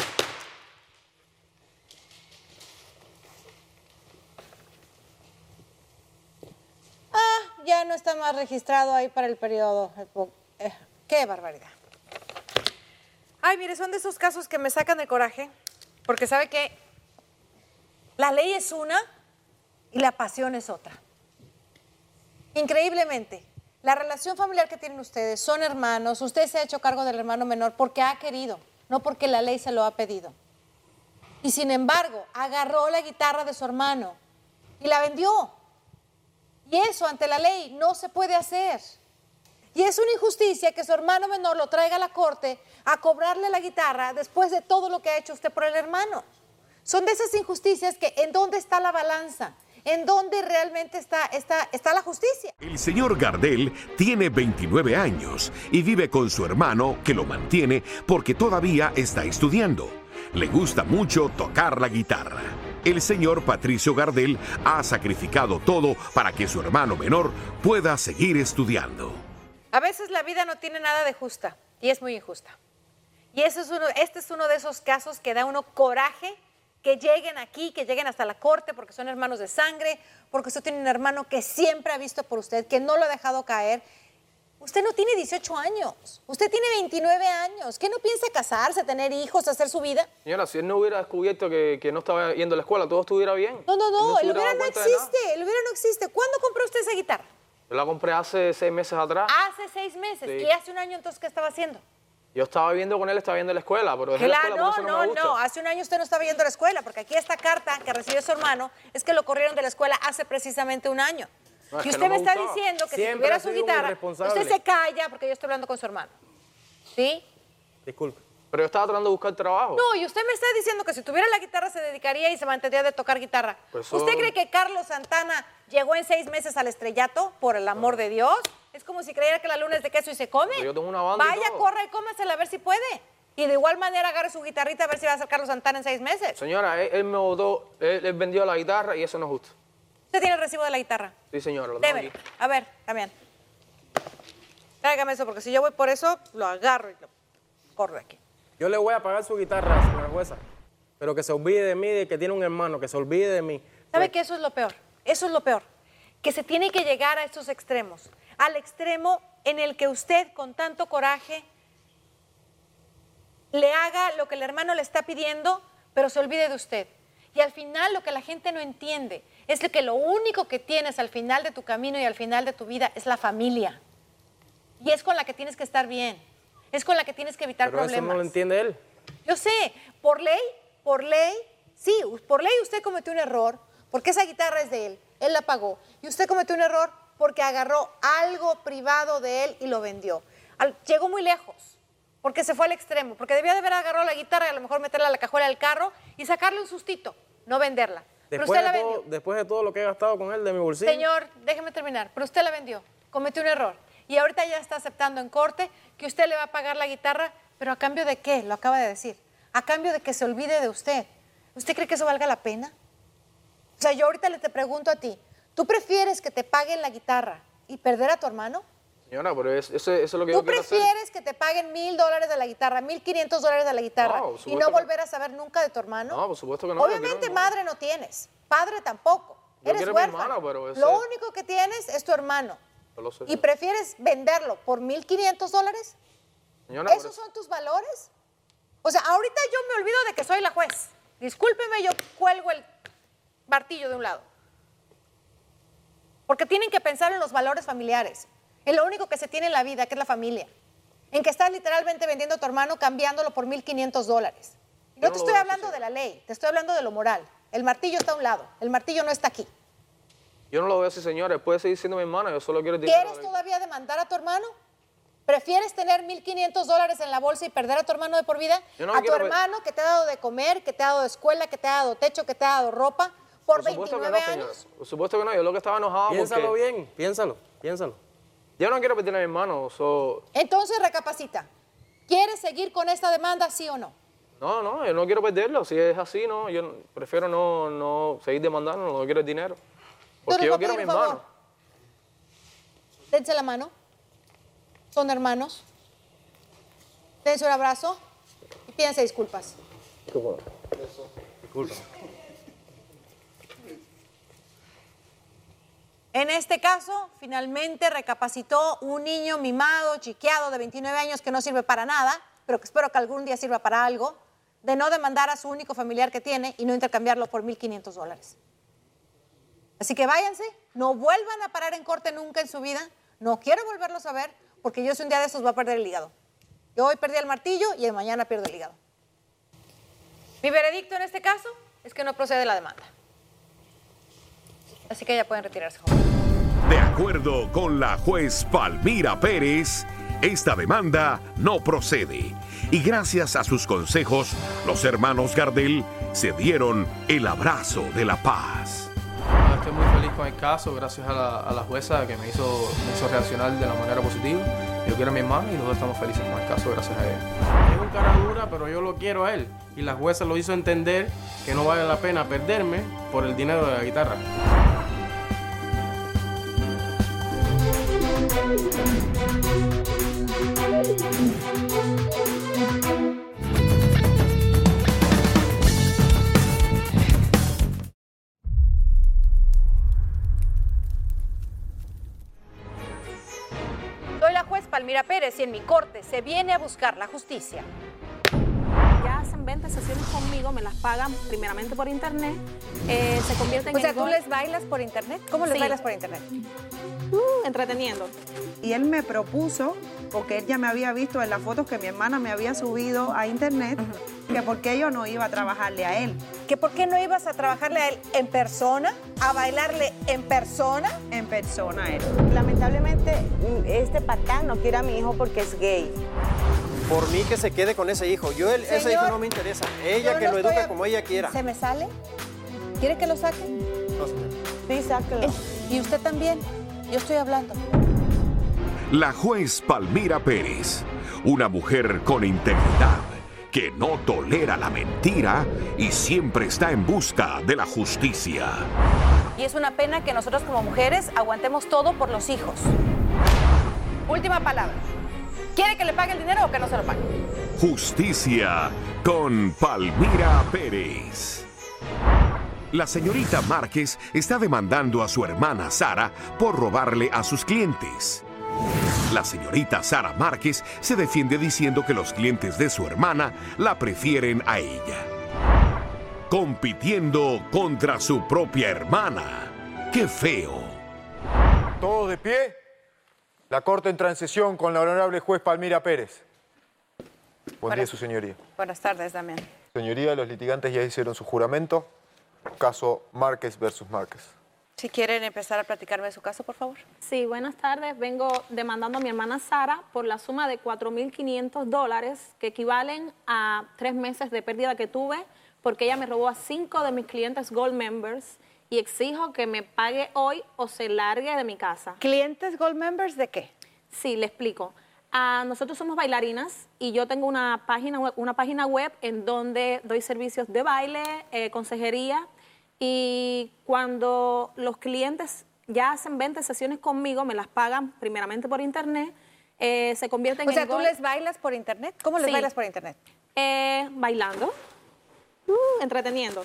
Ya no está más registrado ahí para el periodo. Qué barbaridad. Ay, mire, son de esos casos que me sacan de coraje, porque sabe que la ley es una y la pasión es otra. Increíblemente, la relación familiar que tienen ustedes, son hermanos, usted se ha hecho cargo del hermano menor porque ha querido, no porque la ley se lo ha pedido. Y sin embargo, agarró la guitarra de su hermano y la vendió. Y eso ante la ley no se puede hacer. Y es una injusticia que su hermano menor lo traiga a la corte a cobrarle la guitarra después de todo lo que ha hecho usted por el hermano. Son de esas injusticias que ¿en dónde está la balanza? ¿En dónde realmente está la justicia? El señor Gardel tiene 29 años y vive con su hermano que lo mantiene porque todavía está estudiando. Le gusta mucho tocar la guitarra. El señor Patricio Gardel ha sacrificado todo para que su hermano menor pueda seguir estudiando. A veces la vida no tiene nada de justa y es muy injusta. Y este es uno de esos casos que da uno coraje que lleguen aquí, que lleguen hasta la corte porque son hermanos de sangre, porque usted tiene un hermano que siempre ha visto por usted, que no lo ha dejado caer. Usted no tiene 18 años, usted tiene 29 años. ¿Qué no piensa casarse, tener hijos, hacer su vida? Señora, si él no hubiera descubierto que no estaba yendo a la escuela, todo estuviera bien. No, el hubiera no existe. ¿Cuándo compró usted esa guitarra? Yo la compré hace 6 meses atrás. Hace 6 meses. Sí. ¿Y hace un año entonces qué estaba haciendo? Yo estaba viviendo con él, estaba yendo a la escuela, pero dejé la escuela porque eso no me gusta. No, hace un año usted no estaba yendo a la escuela, porque aquí esta carta que recibió su hermano es que lo corrieron de la escuela hace precisamente un año. No, y usted me está diciendo que si tuviera su guitarra, usted se calla porque yo estoy hablando con su hermano. ¿Sí? Disculpe. Pero yo estaba tratando de buscar trabajo. No, y usted me está diciendo que si tuviera la guitarra se dedicaría y se mantendría de tocar guitarra. Pues ¿Usted cree que Carlos Santana llegó en 6 meses al estrellato, por el amor de Dios? Es como si creyera que la luna es de queso y se come. Pero yo tengo una banda y Vaya, todo. corra y cómasela a ver si puede. Y de igual manera agarre su guitarrita a ver si va a ser Carlos Santana en 6 meses. Señora, él me votó, él vendió la guitarra y eso no es justo. ¿Usted tiene el recibo de la guitarra? Sí, señora, lo tengo Démelo. aquí. A ver, Damián. Tráigame eso, porque si yo voy por eso, lo agarro y lo corro de aquí. Yo le voy a pagar su guitarra, señora jueza, pero que se olvide de mí, de que tiene un hermano, que se olvide de mí. ¿Sabe qué? Eso es lo peor. Eso es lo peor. Que se tiene que llegar a estos extremos. Al extremo en el que usted, con tanto coraje, le haga lo que el hermano le está pidiendo, pero se olvide de usted. Y al final lo que la gente no entiende es que lo único que tienes al final de tu camino y al final de tu vida es la familia. Y es con la que tienes que estar bien. Es con la que tienes que evitar Pero problemas. eso no lo entiende él. Yo sé, por ley, sí, por ley usted cometió un error, porque esa guitarra es de él, él la pagó. Y usted cometió un error porque agarró algo privado de él y lo vendió. Llegó muy lejos, porque se fue al extremo, porque debía de haber agarrado la guitarra y a lo mejor meterla a la cajuela del carro y sacarle un sustito, no venderla. Pero usted la vendió. Después de todo lo que he gastado con él de mi bolsillo. Señor, déjeme terminar, pero usted la vendió, cometió un error. Y ahorita ya está aceptando en corte que usted le va a pagar la guitarra, pero ¿a cambio de qué? Lo acaba de decir. A cambio de que se olvide de usted. ¿Usted cree que eso valga la pena? O sea, yo ahorita te pregunto a ti, ¿tú prefieres que te paguen la guitarra y perder a tu hermano? Señora, pero eso es lo que yo quiero hacer. ¿Tú prefieres que te paguen $1,000 de la guitarra, $1,500 de la guitarra No, y no volver a saber nunca de tu hermano? No, por supuesto que no. Obviamente madre no tienes, padre tampoco. Yo Eres quiero a mi huérfano. hermano, pero ese- Lo único que tienes es tu hermano. Yo lo sé. ¿Y prefieres venderlo por $1,500? Señora, ¿Esos son tus valores? O sea, ahorita yo me olvido de que soy la juez. Discúlpeme, yo cuelgo el martillo de un lado. Porque tienen que pensar en los valores familiares, en lo único que se tiene en la vida, que es la familia. En que estás literalmente vendiendo a tu hermano cambiándolo por $1,500. Y no te estoy hablando de la ley, te estoy hablando de lo moral. El martillo está a un lado, el martillo no está aquí. Yo no lo veo así, señora. Él puede seguir siendo mi hermano. Yo solo quiero el dinero. ¿Quieres todavía demandar a tu hermano? ¿Prefieres tener $1,500 en la bolsa y perder a tu hermano de por vida? Yo no a tu quiero hermano que te ha dado de comer, que te ha dado de escuela, que te ha dado techo, que te ha dado ropa por supuesto 29 que no, años. señora. Por supuesto que no. Yo lo que estaba enojado Piénsalo porque... bien, piénsalo. Yo no quiero perder a mi hermano. Entonces recapacita. ¿Quieres seguir con esta demanda, sí o no? No, yo no quiero perderlo. Si es así, no. Yo prefiero no seguir demandando. No quiero el dinero. Porque yo quiero a mi hermano. Dense la mano. Son hermanos. Dense un abrazo y pídanse disculpas. Disculpa. En este caso, finalmente recapacitó un niño mimado, chiqueado de 29 años que no sirve para nada, pero que espero que algún día sirva para algo, de no demandar a su único familiar que tiene y no intercambiarlo por $1,500. Así que váyanse, no vuelvan a parar en corte nunca en su vida, no quiero volverlos a ver, porque yo si un día de esos voy a perder el hígado. Yo hoy perdí el martillo y mañana pierdo el hígado. Mi veredicto en este caso es que no procede la demanda. Así que ya pueden retirarse, joven. De acuerdo con la juez Palmira Pérez, esta demanda no procede. Y gracias a sus consejos, los hermanos Gardel se dieron el abrazo de la paz. Estoy muy feliz con el caso, gracias a la jueza que me hizo reaccionar de la manera positiva. Yo quiero a mi hermano y nosotros estamos felices con el caso, gracias a ella. Es un cara dura, pero yo lo quiero a él. Y la jueza lo hizo entender que no vale la pena perderme por el dinero de la guitarra. Soy la juez Palmira Pérez y en mi corte se viene a buscar la justicia. Ya hacen 20 sesiones conmigo, me las pagan primeramente por internet, se convierten en... O sea, ¿tú les bailas por internet? ¿Cómo les bailas por internet? Entreteniendo. Y él me propuso, porque él ya me había visto en las fotos que mi hermana me había subido a internet, que por qué yo no iba a trabajarle a él. ¿Que por qué no ibas a trabajarle a él en persona? ¿A bailarle en persona? En persona a él. Lamentablemente, este patán no quiere a mi hijo porque es gay. Por mí que se quede con ese hijo. Ese hijo no me interesa. Ella que lo eduque como ella quiera. ¿Se me sale? ¿Quiere que lo saquen? No, señor. Sí, sáquelo. ¿Y usted también? Yo estoy hablando. La juez Palmira Pérez, una mujer con integridad, que no tolera la mentira y siempre está en busca de la justicia. Y es una pena que nosotros como mujeres aguantemos todo por los hijos. Última palabra. ¿Quiere que le pague el dinero o que no se lo pague? Justicia con Palmira Pérez. La señorita Márquez está demandando a su hermana Sara por robarle a sus clientes. La señorita Sara Márquez se defiende diciendo que los clientes de su hermana la prefieren a ella, compitiendo contra su propia hermana. ¡Qué feo! Todos de pie. La corte entra en sesión con la honorable juez Palmira Pérez. Buen día, su señoría. Buenas tardes, Damián. Señoría, los litigantes ya hicieron su juramento. Caso Márquez versus Márquez. Si quieren empezar a platicarme de su caso, por favor. Sí, buenas tardes. Vengo demandando a mi hermana Sara por la suma de $4,500 que equivalen a 3 meses de pérdida que tuve porque ella me robó a 5 de mis clientes Gold Members y exijo que me pague hoy o se largue de mi casa. ¿Clientes Gold Members de qué? Sí, le explico. Nosotros somos bailarinas y yo tengo una página web en donde doy servicios de baile, consejería, y cuando los clientes ya hacen 20 sesiones conmigo, me las pagan primeramente por internet, se convierten en... O sea, ¿tú les bailas por internet? ¿Cómo les bailas por internet? Bailando, entreteniendo.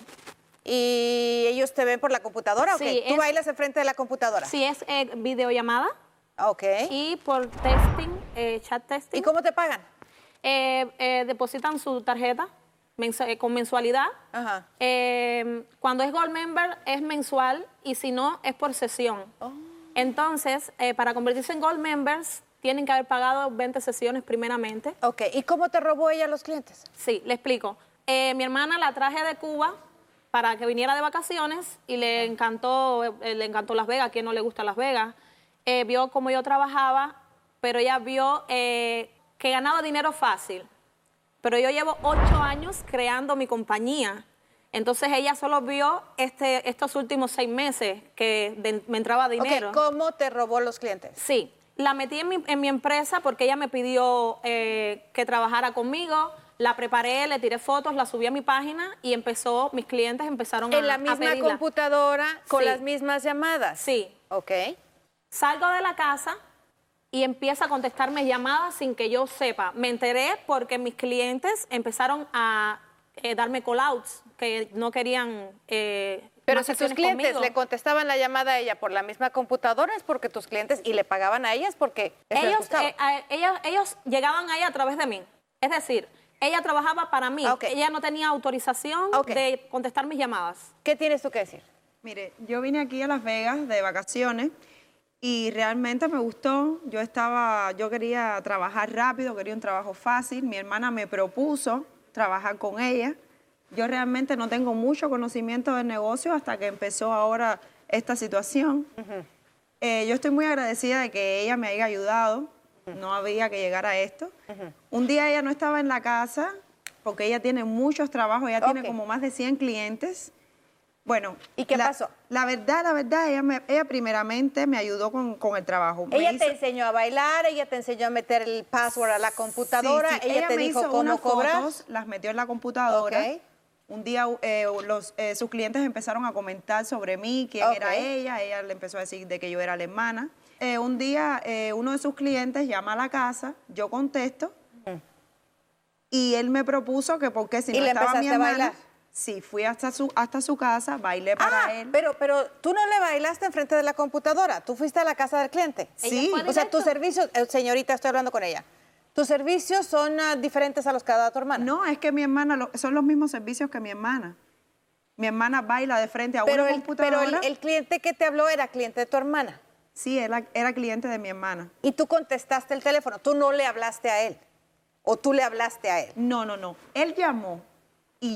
¿Y ellos te ven por la computadora o qué? ¿Tú bailas enfrente de la computadora? Sí, es videollamada. Ok. Y por testing, chat testing. ¿Y cómo te pagan? Depositan su tarjeta con mensualidad. Ajá. Cuando es Gold Member es mensual y si no es por sesión. Entonces, para convertirse en Gold Members tienen que haber pagado 20 sesiones primeramente. Ok. ¿Y cómo te robó ella a los clientes? Sí, le explico. Mi hermana la traje de Cuba para que viniera de vacaciones y le encantó Las Vegas. ¿A quién no le gusta Las Vegas? Vio cómo yo trabajaba, pero ella vio que ganaba dinero fácil. Pero yo llevo 8 años creando mi compañía. Entonces ella solo vio estos últimos 6 meses que me entraba dinero. Okay, ¿cómo te robó los clientes? Sí, la metí en mi empresa porque ella me pidió que trabajara conmigo. La preparé, le tiré fotos, la subí a mi página y mis clientes empezaron ¿En la misma computadora, con Sí. las mismas llamadas? Sí. Ok. Salgo de la casa y empieza a contestarme llamadas sin que yo sepa. Me enteré porque mis clientes empezaron a darme call-outs, que no querían Pero más si tus sesiones clientes conmigo. le contestaban la llamada a ella por la misma computadora, es porque tus clientes, y le pagaban a ellas porque eso les gustaba. Ellos llegaban a ella a través de mí. Es decir, ella trabajaba para mí. Ok. Ella no tenía autorización de contestar mis llamadas. ¿Qué tienes tú que decir? Mire, yo vine aquí a Las Vegas de vacaciones y realmente me gustó. Yo quería trabajar rápido, quería un trabajo fácil. Mi hermana me propuso trabajar con ella. Yo realmente no tengo mucho conocimiento del negocio hasta que empezó ahora esta situación. Yo estoy muy agradecida de que ella me haya ayudado. No había que llegar a esto. Un día ella no estaba en la casa porque ella tiene muchos trabajos. Ella tiene como más de 100 clientes. Bueno, ¿y qué pasó? La verdad, ella primeramente me ayudó con el trabajo. Ella te enseñó a bailar, ella te enseñó a meter el password a la computadora, Sí, ella te me dijo hizo cómo unas cobrar. fotos, las metió en la computadora. Ok. Un día sus clientes empezaron a comentar sobre mí, quién era ella. Ella le empezó a decir de que yo era la hermana. Un día uno de sus clientes llama a la casa, yo contesto, y él me propuso que porque si ¿Y no le estaba mi empezaste a hermana, bailar? sí, fui hasta su casa, bailé para él. Pero tú no le bailaste enfrente de la computadora, tú fuiste a la casa del cliente. Sí. O sea, tus servicios, señorita, estoy hablando con ella. ¿Tus servicios son diferentes a los que ha dado tu hermana? No, es que mi hermana, son los mismos servicios que mi hermana. Mi hermana baila de frente a una computadora. Pero el cliente que te habló era cliente de tu hermana. Sí, era cliente de mi hermana. Y tú contestaste el teléfono, tú no le hablaste a él. ¿O tú le hablaste a él? No. Él llamó y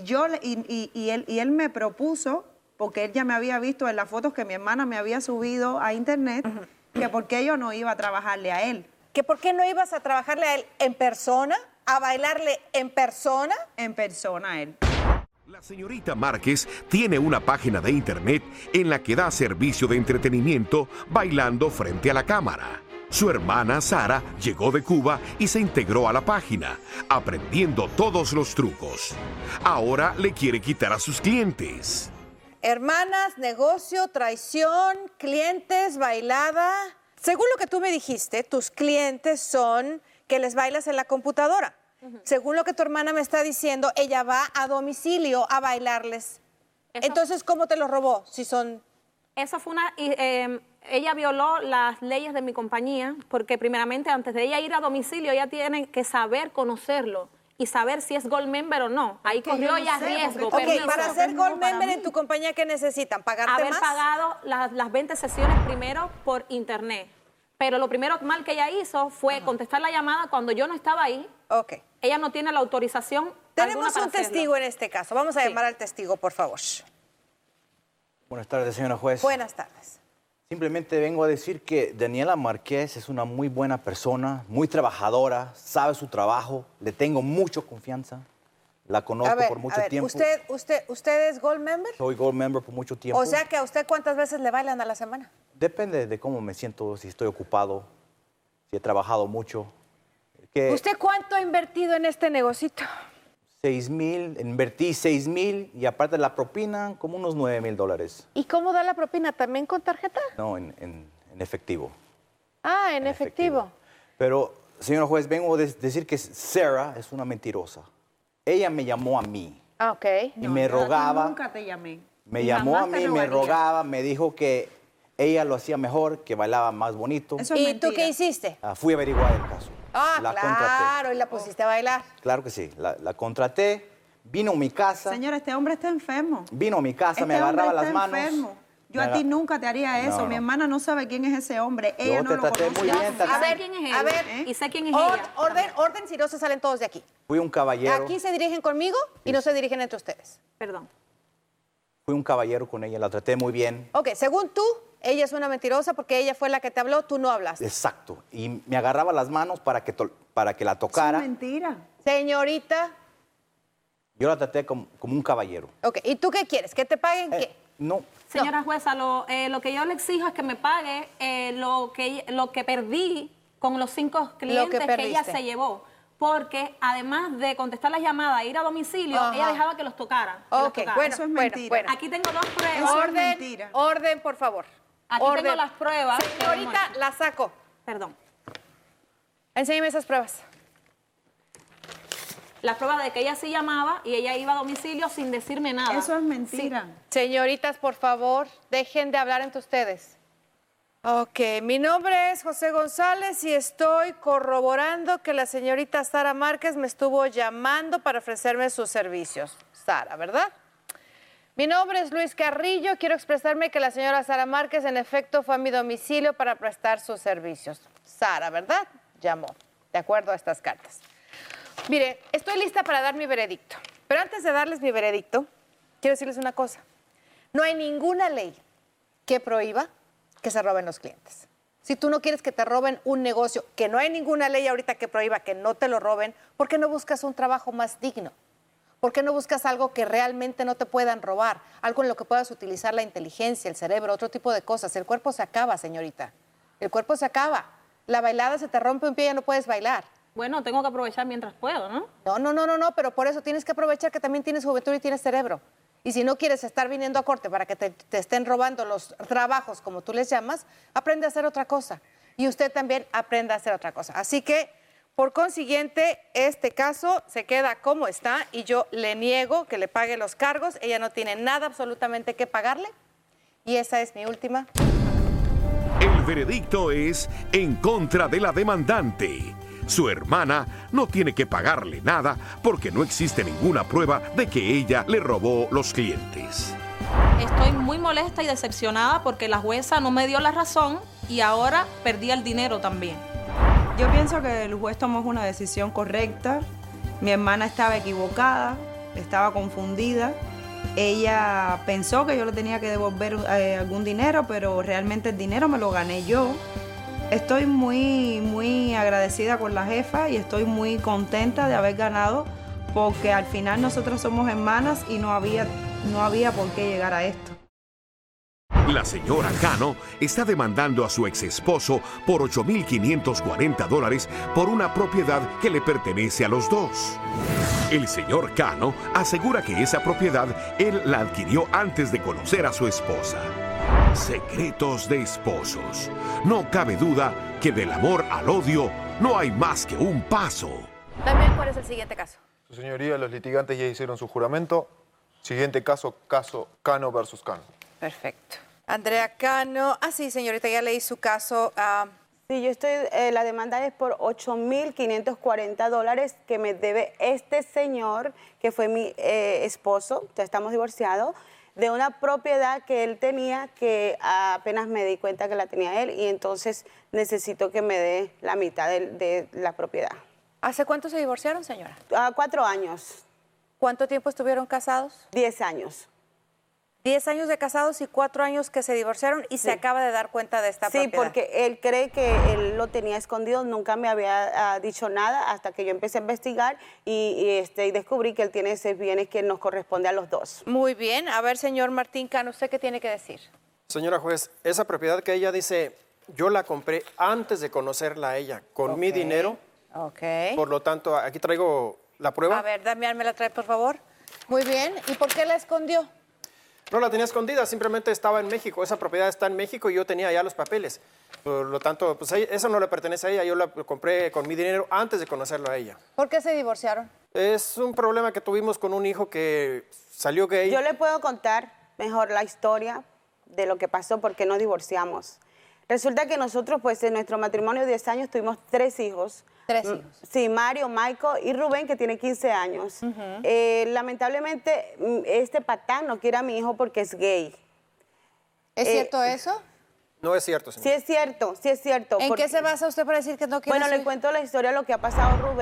él me propuso, porque él ya me había visto en las fotos que mi hermana me había subido a internet, que por qué yo no iba a trabajarle a él. ¿Que por qué no ibas a trabajarle a él en persona? ¿A bailarle en persona? En persona a él. La señorita Márquez tiene una página de internet en la que da servicio de entretenimiento bailando frente a la cámara. Su hermana Sara llegó de Cuba y se integró a la página, aprendiendo todos los trucos. Ahora le quiere quitar a sus clientes. Hermanas, negocio, traición, clientes, bailada. Según lo que tú me dijiste, tus clientes son que les bailas en la computadora. Según lo que tu hermana me está diciendo, ella va a domicilio a bailarles. Entonces, ¿cómo te lo robó? Si son... Eso fue ella violó las leyes de mi compañía porque primeramente antes de ella ir a domicilio, ella tiene que saber conocerlo y saber si es Gold Member o no. Ahí corrió ella riesgo. Para ser Gold Member en tu compañía, ¿qué necesitan? ¿Pagarte haber más? pagado las 20 sesiones primero por internet. Pero lo primero mal que ella hizo fue contestar la llamada cuando yo no estaba ahí. Ella no tiene la autorización. Tenemos para un testigo en este caso. Vamos a llamar al testigo, por favor. Buenas tardes, señora juez. Buenas tardes. Simplemente vengo a decir que Daniela Márquez es una muy buena persona, muy trabajadora, sabe su trabajo, le tengo mucha confianza, la conozco por mucho tiempo. ¿Usted es Gold Member? Soy Gold Member por mucho tiempo. O sea que a usted, ¿cuántas veces le bailan a la semana? Depende de cómo me siento, si estoy ocupado, si he trabajado mucho. ¿Usted cuánto ha invertido en este negocito? 6,000, invertí 6,000 y aparte de la propina, como unos $9,000. ¿Y cómo da la propina? ¿También con tarjeta? No, en efectivo. Ah, en efectivo. Pero, señor juez, vengo a decir que Sarah es una mentirosa. Ella me llamó a mí. Ah, ok. Y me rogaba. Nunca te llamé. Me llamó a mí, me rogaba, me dijo que ella lo hacía mejor, que bailaba más bonito. ¿Y tú qué hiciste? Fui a averiguar el caso. Ah, La claro, contraté. y la pusiste a bailar. Claro que sí, la contraté, vino a mi casa. Señora, este hombre está enfermo. Vino a mi casa, me agarraba las manos. Enfermo. Yo a ti nunca te haría eso. No. Mi hermana no sabe quién es ese hombre. Ella no te lo traté conoce. muy bien, A ver, quién es él. a ver. Y sé quién es ella. Orden, si no se salen todos de aquí. Fui un caballero. Aquí se dirigen conmigo y no se dirigen entre ustedes. Perdón. Fui un caballero con ella, la traté muy bien. Ok, según tú, ella es una mentirosa porque ella fue la que te habló, tú no hablaste. Exacto. Y me agarraba las manos para que la tocara. Es mentira. Señorita. Yo la traté como un caballero. Ok, ¿y tú qué quieres? ¿Que te paguen qué? No. Señora jueza, lo que yo le exijo es que me pague lo que perdí con los 5 clientes que ella se llevó. Porque además de contestar las llamadas e ir a domicilio, ella dejaba que los tocaran. Ok, bueno, Eso es mentira. Aquí tengo 2 pruebas. Eso es mentira. Orden, por favor. Aquí tengo las pruebas. Señorita, las saco. Perdón. Enséñame esas pruebas. La prueba de que ella sí llamaba y ella iba a domicilio sin decirme nada. Eso es mentira. Sí. Señoritas, por favor, dejen de hablar entre ustedes. Ok, mi nombre es José González y estoy corroborando que la señorita Sara Márquez me estuvo llamando para ofrecerme sus servicios. Sara, ¿verdad? Mi nombre es Luis Carrillo. Quiero expresarme que la señora Sara Márquez en efecto fue a mi domicilio para prestar sus servicios. Sara, ¿verdad? Llamó, de acuerdo a estas cartas. Mire, estoy lista para dar mi veredicto. Pero antes de darles mi veredicto, quiero decirles una cosa. No hay ninguna ley que prohíba que se roben los clientes. Si tú no quieres que te roben un negocio, que no hay ninguna ley ahorita que prohíba que no te lo roben, ¿por qué no buscas un trabajo más digno? ¿Por qué no buscas algo que realmente no te puedan robar? Algo en lo que puedas utilizar la inteligencia, el cerebro, otro tipo de cosas. El cuerpo se acaba, señorita. El cuerpo se acaba. La bailada se te rompe un pie y ya no puedes bailar. Bueno, tengo que aprovechar mientras puedo, ¿no? No, pero por eso tienes que aprovechar que también tienes juventud y tienes cerebro. Y si no quieres estar viniendo a corte para que te estén robando los trabajos, como tú les llamas, aprende a hacer otra cosa. Y usted también aprenda a hacer otra cosa. Así que, por consiguiente, este caso se queda como está y yo le niego que le pague los cargos. Ella no tiene nada absolutamente que pagarle. Y esa es mi última. El veredicto es en contra de la demandante. Su hermana no tiene que pagarle nada porque no existe ninguna prueba de que ella le robó los clientes. Estoy muy molesta y decepcionada porque la jueza no me dio la razón y ahora perdí el dinero también. Yo pienso que el juez tomó una decisión correcta. Mi hermana estaba equivocada, estaba confundida. Ella pensó que yo le tenía que devolver algún dinero, pero realmente el dinero me lo gané yo. Estoy muy agradecida con la jefa y estoy muy contenta de haber ganado porque al final nosotros somos hermanas y no había por qué llegar a esto. La señora Cano está demandando a su ex esposo por $8,540 por una propiedad que le pertenece a los dos. El señor Cano asegura que esa propiedad él la adquirió antes de conocer a su esposa. Secretos de esposos. No cabe duda que del amor al odio no hay más que un paso. También, ¿cuál es el siguiente caso? Su señoría, los litigantes ya hicieron su juramento. Siguiente caso Cano versus Cano. Perfecto. Andrea Cano. Ah, sí, señorita, ya leí su caso. Sí, yo estoy, la demanda es por $8,540 que me debe este señor, que fue mi esposo, ya estamos divorciados, de una propiedad que él tenía que apenas me di cuenta que la tenía él y entonces necesito que me dé la mitad de la propiedad. ¿Hace cuánto se divorciaron, señora? 4 años. ¿Cuánto tiempo estuvieron casados? 10 años. 10 años de casados y 4 años que se divorciaron y se acaba de dar cuenta de esta propiedad. Sí, porque él cree que él lo tenía escondido, nunca me había dicho nada hasta que yo empecé a investigar y descubrí que él tiene esos bienes que nos corresponde a los dos. Muy bien. A ver, señor Martín Cano, ¿usted qué tiene que decir? Señora juez, esa propiedad que ella dice, yo la compré antes de conocerla a ella, con mi dinero. Ok. Por lo tanto, aquí traigo la prueba. A ver, Damián, ¿me la trae, por favor? Muy bien. ¿Y por qué la escondió? No la tenía escondida, simplemente estaba en México. Esa propiedad está en México y yo tenía ya los papeles. Por lo tanto, pues eso no le pertenece a ella. Yo la compré con mi dinero antes de conocerlo a ella. ¿Por qué se divorciaron? Es un problema que tuvimos con un hijo que salió gay. Yo le puedo contar mejor la historia de lo que pasó porque nos divorciamos. Resulta que nosotros, pues, en nuestro matrimonio de 10 años tuvimos 3 hijos. 3 hijos. Sí, Mario, Michael y Rubén, que tiene 15 años. Lamentablemente, este patán no quiere a mi hijo porque es gay. ¿Es cierto eso? No es cierto, señor. Sí es cierto, sí es cierto. ¿En qué se basa usted para decir que no quiere? Bueno, le cuento la historia de lo que ha pasado Rubén.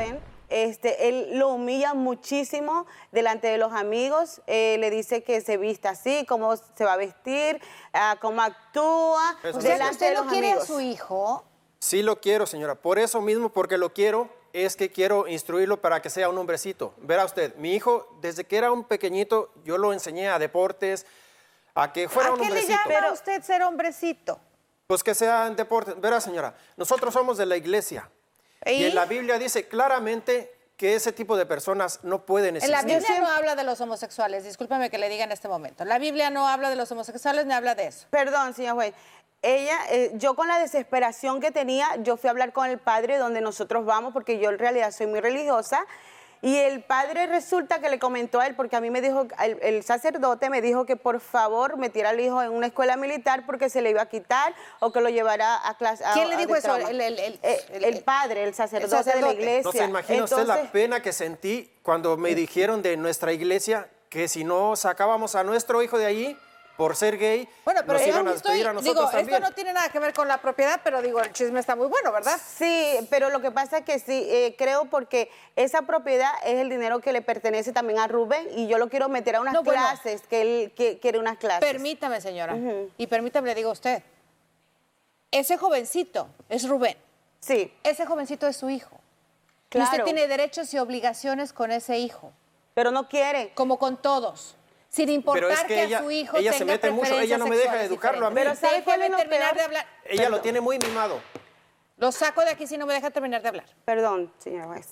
Él lo humilla muchísimo delante de los amigos, le dice que se vista así, cómo se va a vestir, cómo actúa. Eso delante ¿Usted de no los quiere amigos. a su hijo? Sí lo quiero, señora. Por eso mismo, porque lo quiero, es que quiero instruirlo para que sea un hombrecito. Verá usted, mi hijo, desde que era un pequeñito, yo lo enseñé a deportes, a que fuera un ¿A qué le hombrecito. llama a usted ser hombrecito? Pues que sea en deportes. Verá, señora, nosotros somos de la iglesia. Y en la Biblia dice claramente que ese tipo de personas no pueden En existir. la Biblia no habla de los homosexuales, discúlpame que le diga en este momento. La Biblia no habla de los homosexuales ni habla de eso. Perdón, señor juez. Yo con la desesperación que tenía, yo fui a hablar con el padre donde nosotros vamos, porque yo en realidad soy muy religiosa, y el padre resulta que le comentó a él, porque a mí me dijo, el sacerdote me dijo que por favor metiera al hijo en una escuela militar porque se le iba a quitar o que lo llevara a clase. ¿Quién le dijo eso? El padre, el sacerdote de la iglesia. No se imagina usted la pena que sentí cuando me dijeron de nuestra iglesia que si no sacábamos a nuestro hijo de allí por ser gay, Bueno, pero nos yo iban a despedir a nosotros también. esto no tiene nada que ver con la propiedad, pero digo, el chisme está muy bueno, ¿verdad? Sí, pero lo que pasa es que sí, creo porque esa propiedad es el dinero que le pertenece también a Rubén y yo lo quiero meter a unas clases, que él quiere unas clases. Permítame, señora, y permítame, le digo a usted, ese jovencito es Rubén. Sí. Ese jovencito es su hijo. Claro. Y usted tiene derechos y obligaciones con ese hijo. Pero no quiere. Como con todos. Sin importar Pero es que ella, a su hijo ella tenga se mete mucho, ella no me deja educarlo a mí. Pero ¿sabe cuál es lo terminar peor? de hablar? Ella lo tiene muy mimado. Lo saco de aquí si no me deja terminar de hablar. Perdón, señora juez.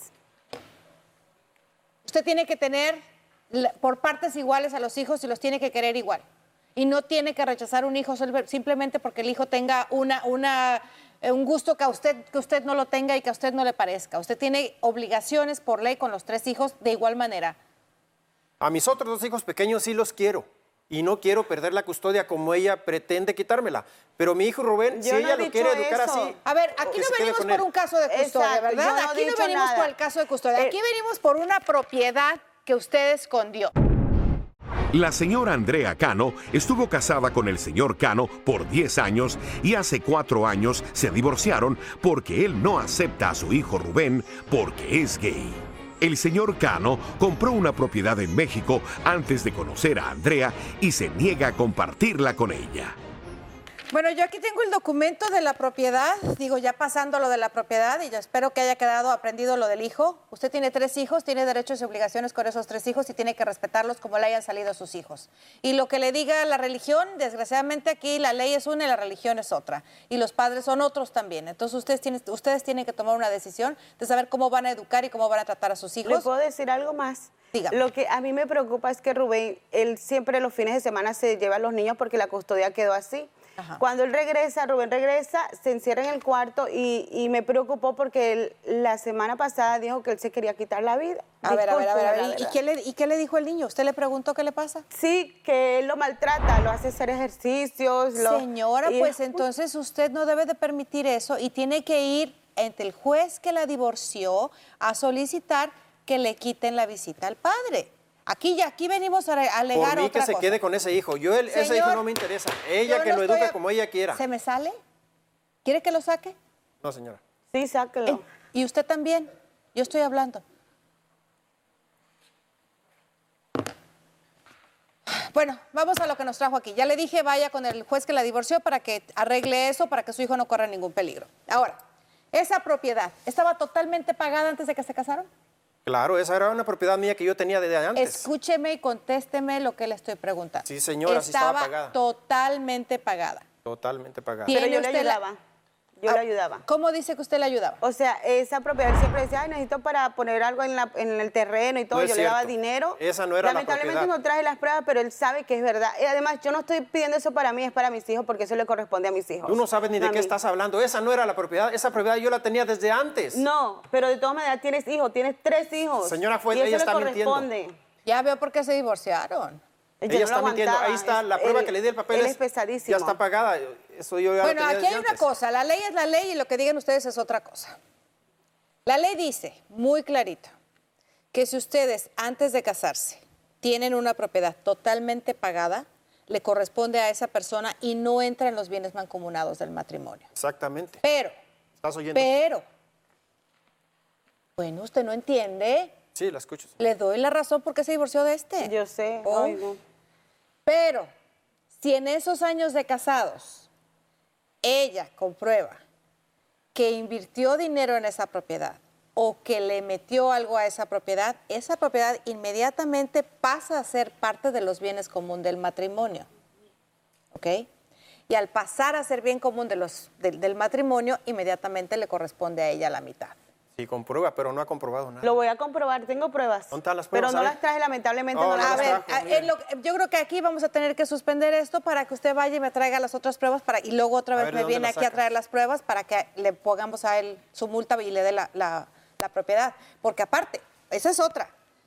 Usted tiene que tener por partes iguales a los hijos y los tiene que querer igual. Y no tiene que rechazar un hijo simplemente porque el hijo tenga un gusto que usted no lo tenga y que a usted no le parezca. Usted tiene obligaciones por ley con los 3 hijos de igual manera. A mis otros 2 hijos pequeños sí los quiero. Y no quiero perder la custodia como ella pretende quitármela. Pero mi hijo Rubén, si ella lo quiere educar así... A ver, aquí no venimos por un caso de custodia, Exacto, ¿verdad? yo no Aquí he no dicho venimos nada. por el caso de custodia. Aquí venimos por una propiedad que usted escondió. La señora Andrea Cano estuvo casada con el señor Cano por 10 años y hace 4 años se divorciaron porque él no acepta a su hijo Rubén porque es gay. El señor Cano compró una propiedad en México antes de conocer a Andrea y se niega a compartirla con ella. Bueno, yo aquí tengo el documento de la propiedad, digo, ya pasando lo de la propiedad, y yo espero que haya quedado aprendido lo del hijo. Usted tiene 3 hijos, tiene derechos y obligaciones con esos 3 hijos y tiene que respetarlos como le hayan salido sus hijos. Y lo que le diga la religión, desgraciadamente aquí la ley es una y la religión es otra. Y los padres son otros también. Entonces ustedes tienen que tomar una decisión de saber cómo van a educar y cómo van a tratar a sus hijos. ¿Le puedo decir algo más? Dígame. Lo que a mí me preocupa es que Rubén, él siempre los fines de semana se lleva a los niños porque la custodia quedó así. Ajá. Cuando Rubén regresa, se encierra en el cuarto y me preocupó porque él, la semana pasada dijo que él se quería quitar la vida. A ver. Discúlpeme, la ¿Y verdad. qué le dijo el niño? ¿Usted le preguntó qué le pasa? Sí, que él lo maltrata, lo hace hacer ejercicios. Señora, pues entonces usted no debe de permitir eso y tiene que ir ante el juez que la divorció a solicitar que le quiten la visita al padre. Aquí venimos a alegar Por mí otra que se cosa. quede con ese hijo. Ese Señor, hijo no me interesa. Ella yo que no lo estoy eduque como ella quiera. ¿Se me sale? ¿Quiere que lo saque? No, señora. Sí, sáquelo. ¿Y usted también? Yo estoy hablando. Bueno, vamos a lo que nos trajo aquí. Ya le dije, vaya con el juez que la divorció para que arregle eso, para que su hijo no corra ningún peligro. Ahora, esa propiedad, ¿estaba totalmente pagada antes de que se casaron? Claro, esa era una propiedad mía que yo tenía desde antes. Escúcheme y contésteme lo que le estoy preguntando. Sí, señora, sí estaba pagada. Totalmente pagada. Totalmente pagada. Pero yo le usted la- ayudaba. Yo le ayudaba. ¿Cómo dice que usted le ayudaba? O sea, esa propiedad, él siempre decía, ay, necesito para poner algo en el terreno y todo. No es yo le daba cierto. dinero. Esa no era la Lamentablemente propiedad. no traje las pruebas, pero él sabe que es verdad. Y además, yo no estoy pidiendo eso para mí, es para mis hijos, porque eso le corresponde a mis hijos. Tú no sabes ni de a qué mí. estás hablando. Esa no era la propiedad. Esa propiedad yo la tenía desde antes. No, pero de todas maneras tienes hijos, tienes 3 hijos. Señora, y eso ella le está mintiendo. corresponde. Ya veo por qué se divorciaron. Ella está mintiendo. Ahí está la prueba que le di el papel. Él es pesadísimo. Ya está pagada. Eso yo ya Bueno, lo tenía aquí desde hay una antes. cosa, la ley es la ley y lo que digan ustedes es otra cosa. La ley dice muy clarito que si ustedes antes de casarse tienen una propiedad totalmente pagada, le corresponde a esa persona y no entra en los bienes mancomunados del matrimonio. Exactamente. Pero, ¿Estás oyendo? Bueno, usted no entiende. Sí, la escucho. Le doy la razón por qué se divorció de este. Yo sé. Oh. Ay, no. Pero, si en esos años de casados, ella comprueba que invirtió dinero en esa propiedad o que le metió algo a esa propiedad inmediatamente pasa a ser parte de los bienes comunes del matrimonio. ¿Ok? Y al pasar a ser bien común del matrimonio, inmediatamente le corresponde a ella la mitad. Sí, comprueba, pero no ha comprobado nada. Lo voy a comprobar, tengo pruebas. ¿Dónde están las Pero pruebas? no las traje, lamentablemente no las A traje. ver, yo creo que aquí vamos a tener que suspender esto para que usted vaya y me traiga las otras pruebas y luego otra vez me viene aquí a traer las pruebas para que le pongamos a él su multa y le dé la propiedad. Porque aparte, esa es otra.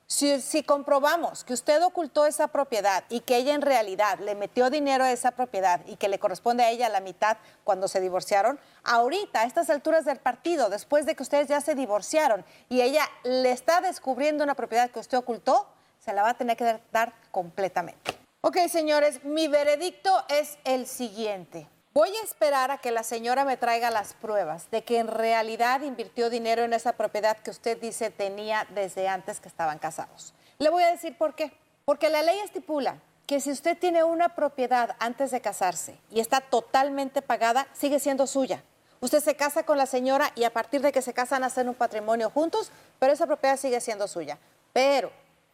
Si comprobamos que usted ocultó esa propiedad y que ella en realidad le metió dinero a esa propiedad y que le corresponde a ella la mitad cuando se divorciaron, ahorita, a estas alturas del partido, después de que ustedes ya se divorciaron y ella le está descubriendo una propiedad que usted ocultó, se la va a tener que dar completamente. Ok, señores, mi veredicto es el siguiente. Voy a esperar a que la señora me traiga las pruebas de que en realidad invirtió dinero en esa propiedad que usted dice tenía desde antes que estaban casados. Le voy a decir por qué. Porque la ley estipula que si usted tiene una propiedad antes de casarse y está totalmente pagada, sigue siendo suya. Usted se casa con la señora y a partir de que se casan hacen un patrimonio juntos, pero esa propiedad sigue siendo suya. Pero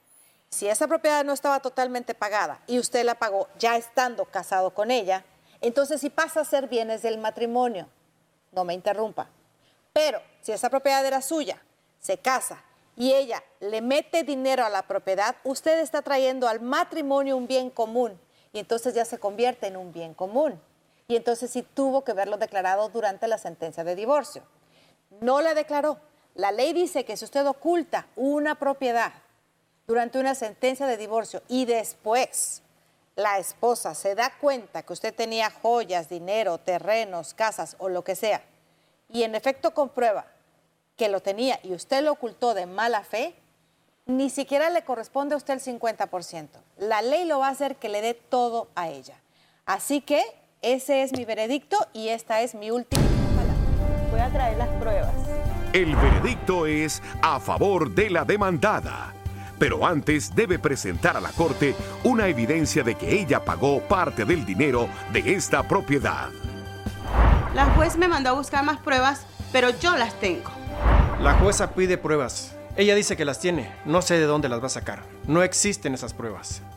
si esa propiedad no estaba totalmente pagada y usted la pagó ya estando casado con ella, entonces sí pasa a ser bienes del matrimonio. No me interrumpa. Pero si esa propiedad era suya, se casa y ella le mete dinero a la propiedad, usted está trayendo al matrimonio un bien común y entonces ya se convierte en un bien común. Y entonces sí tuvo que verlo declarado durante la sentencia de divorcio. No la declaró. La ley dice que si usted oculta una propiedad durante una sentencia de divorcio y después la esposa se da cuenta que usted tenía joyas, dinero, terrenos, casas o lo que sea, y en efecto comprueba que lo tenía y usted lo ocultó de mala fe, ni siquiera le corresponde a usted el 50%. La ley lo va a hacer que le dé todo a ella. Así que ese es mi veredicto y esta es mi última palabra. Voy a traer las pruebas. El veredicto es a favor de la demandada. Pero antes debe presentar a la corte una evidencia de que ella pagó parte del dinero de esta propiedad. La juez me mandó a buscar más pruebas, pero yo las tengo. La jueza pide pruebas. Ella dice que las tiene. No sé de dónde las va a sacar. No existen esas pruebas.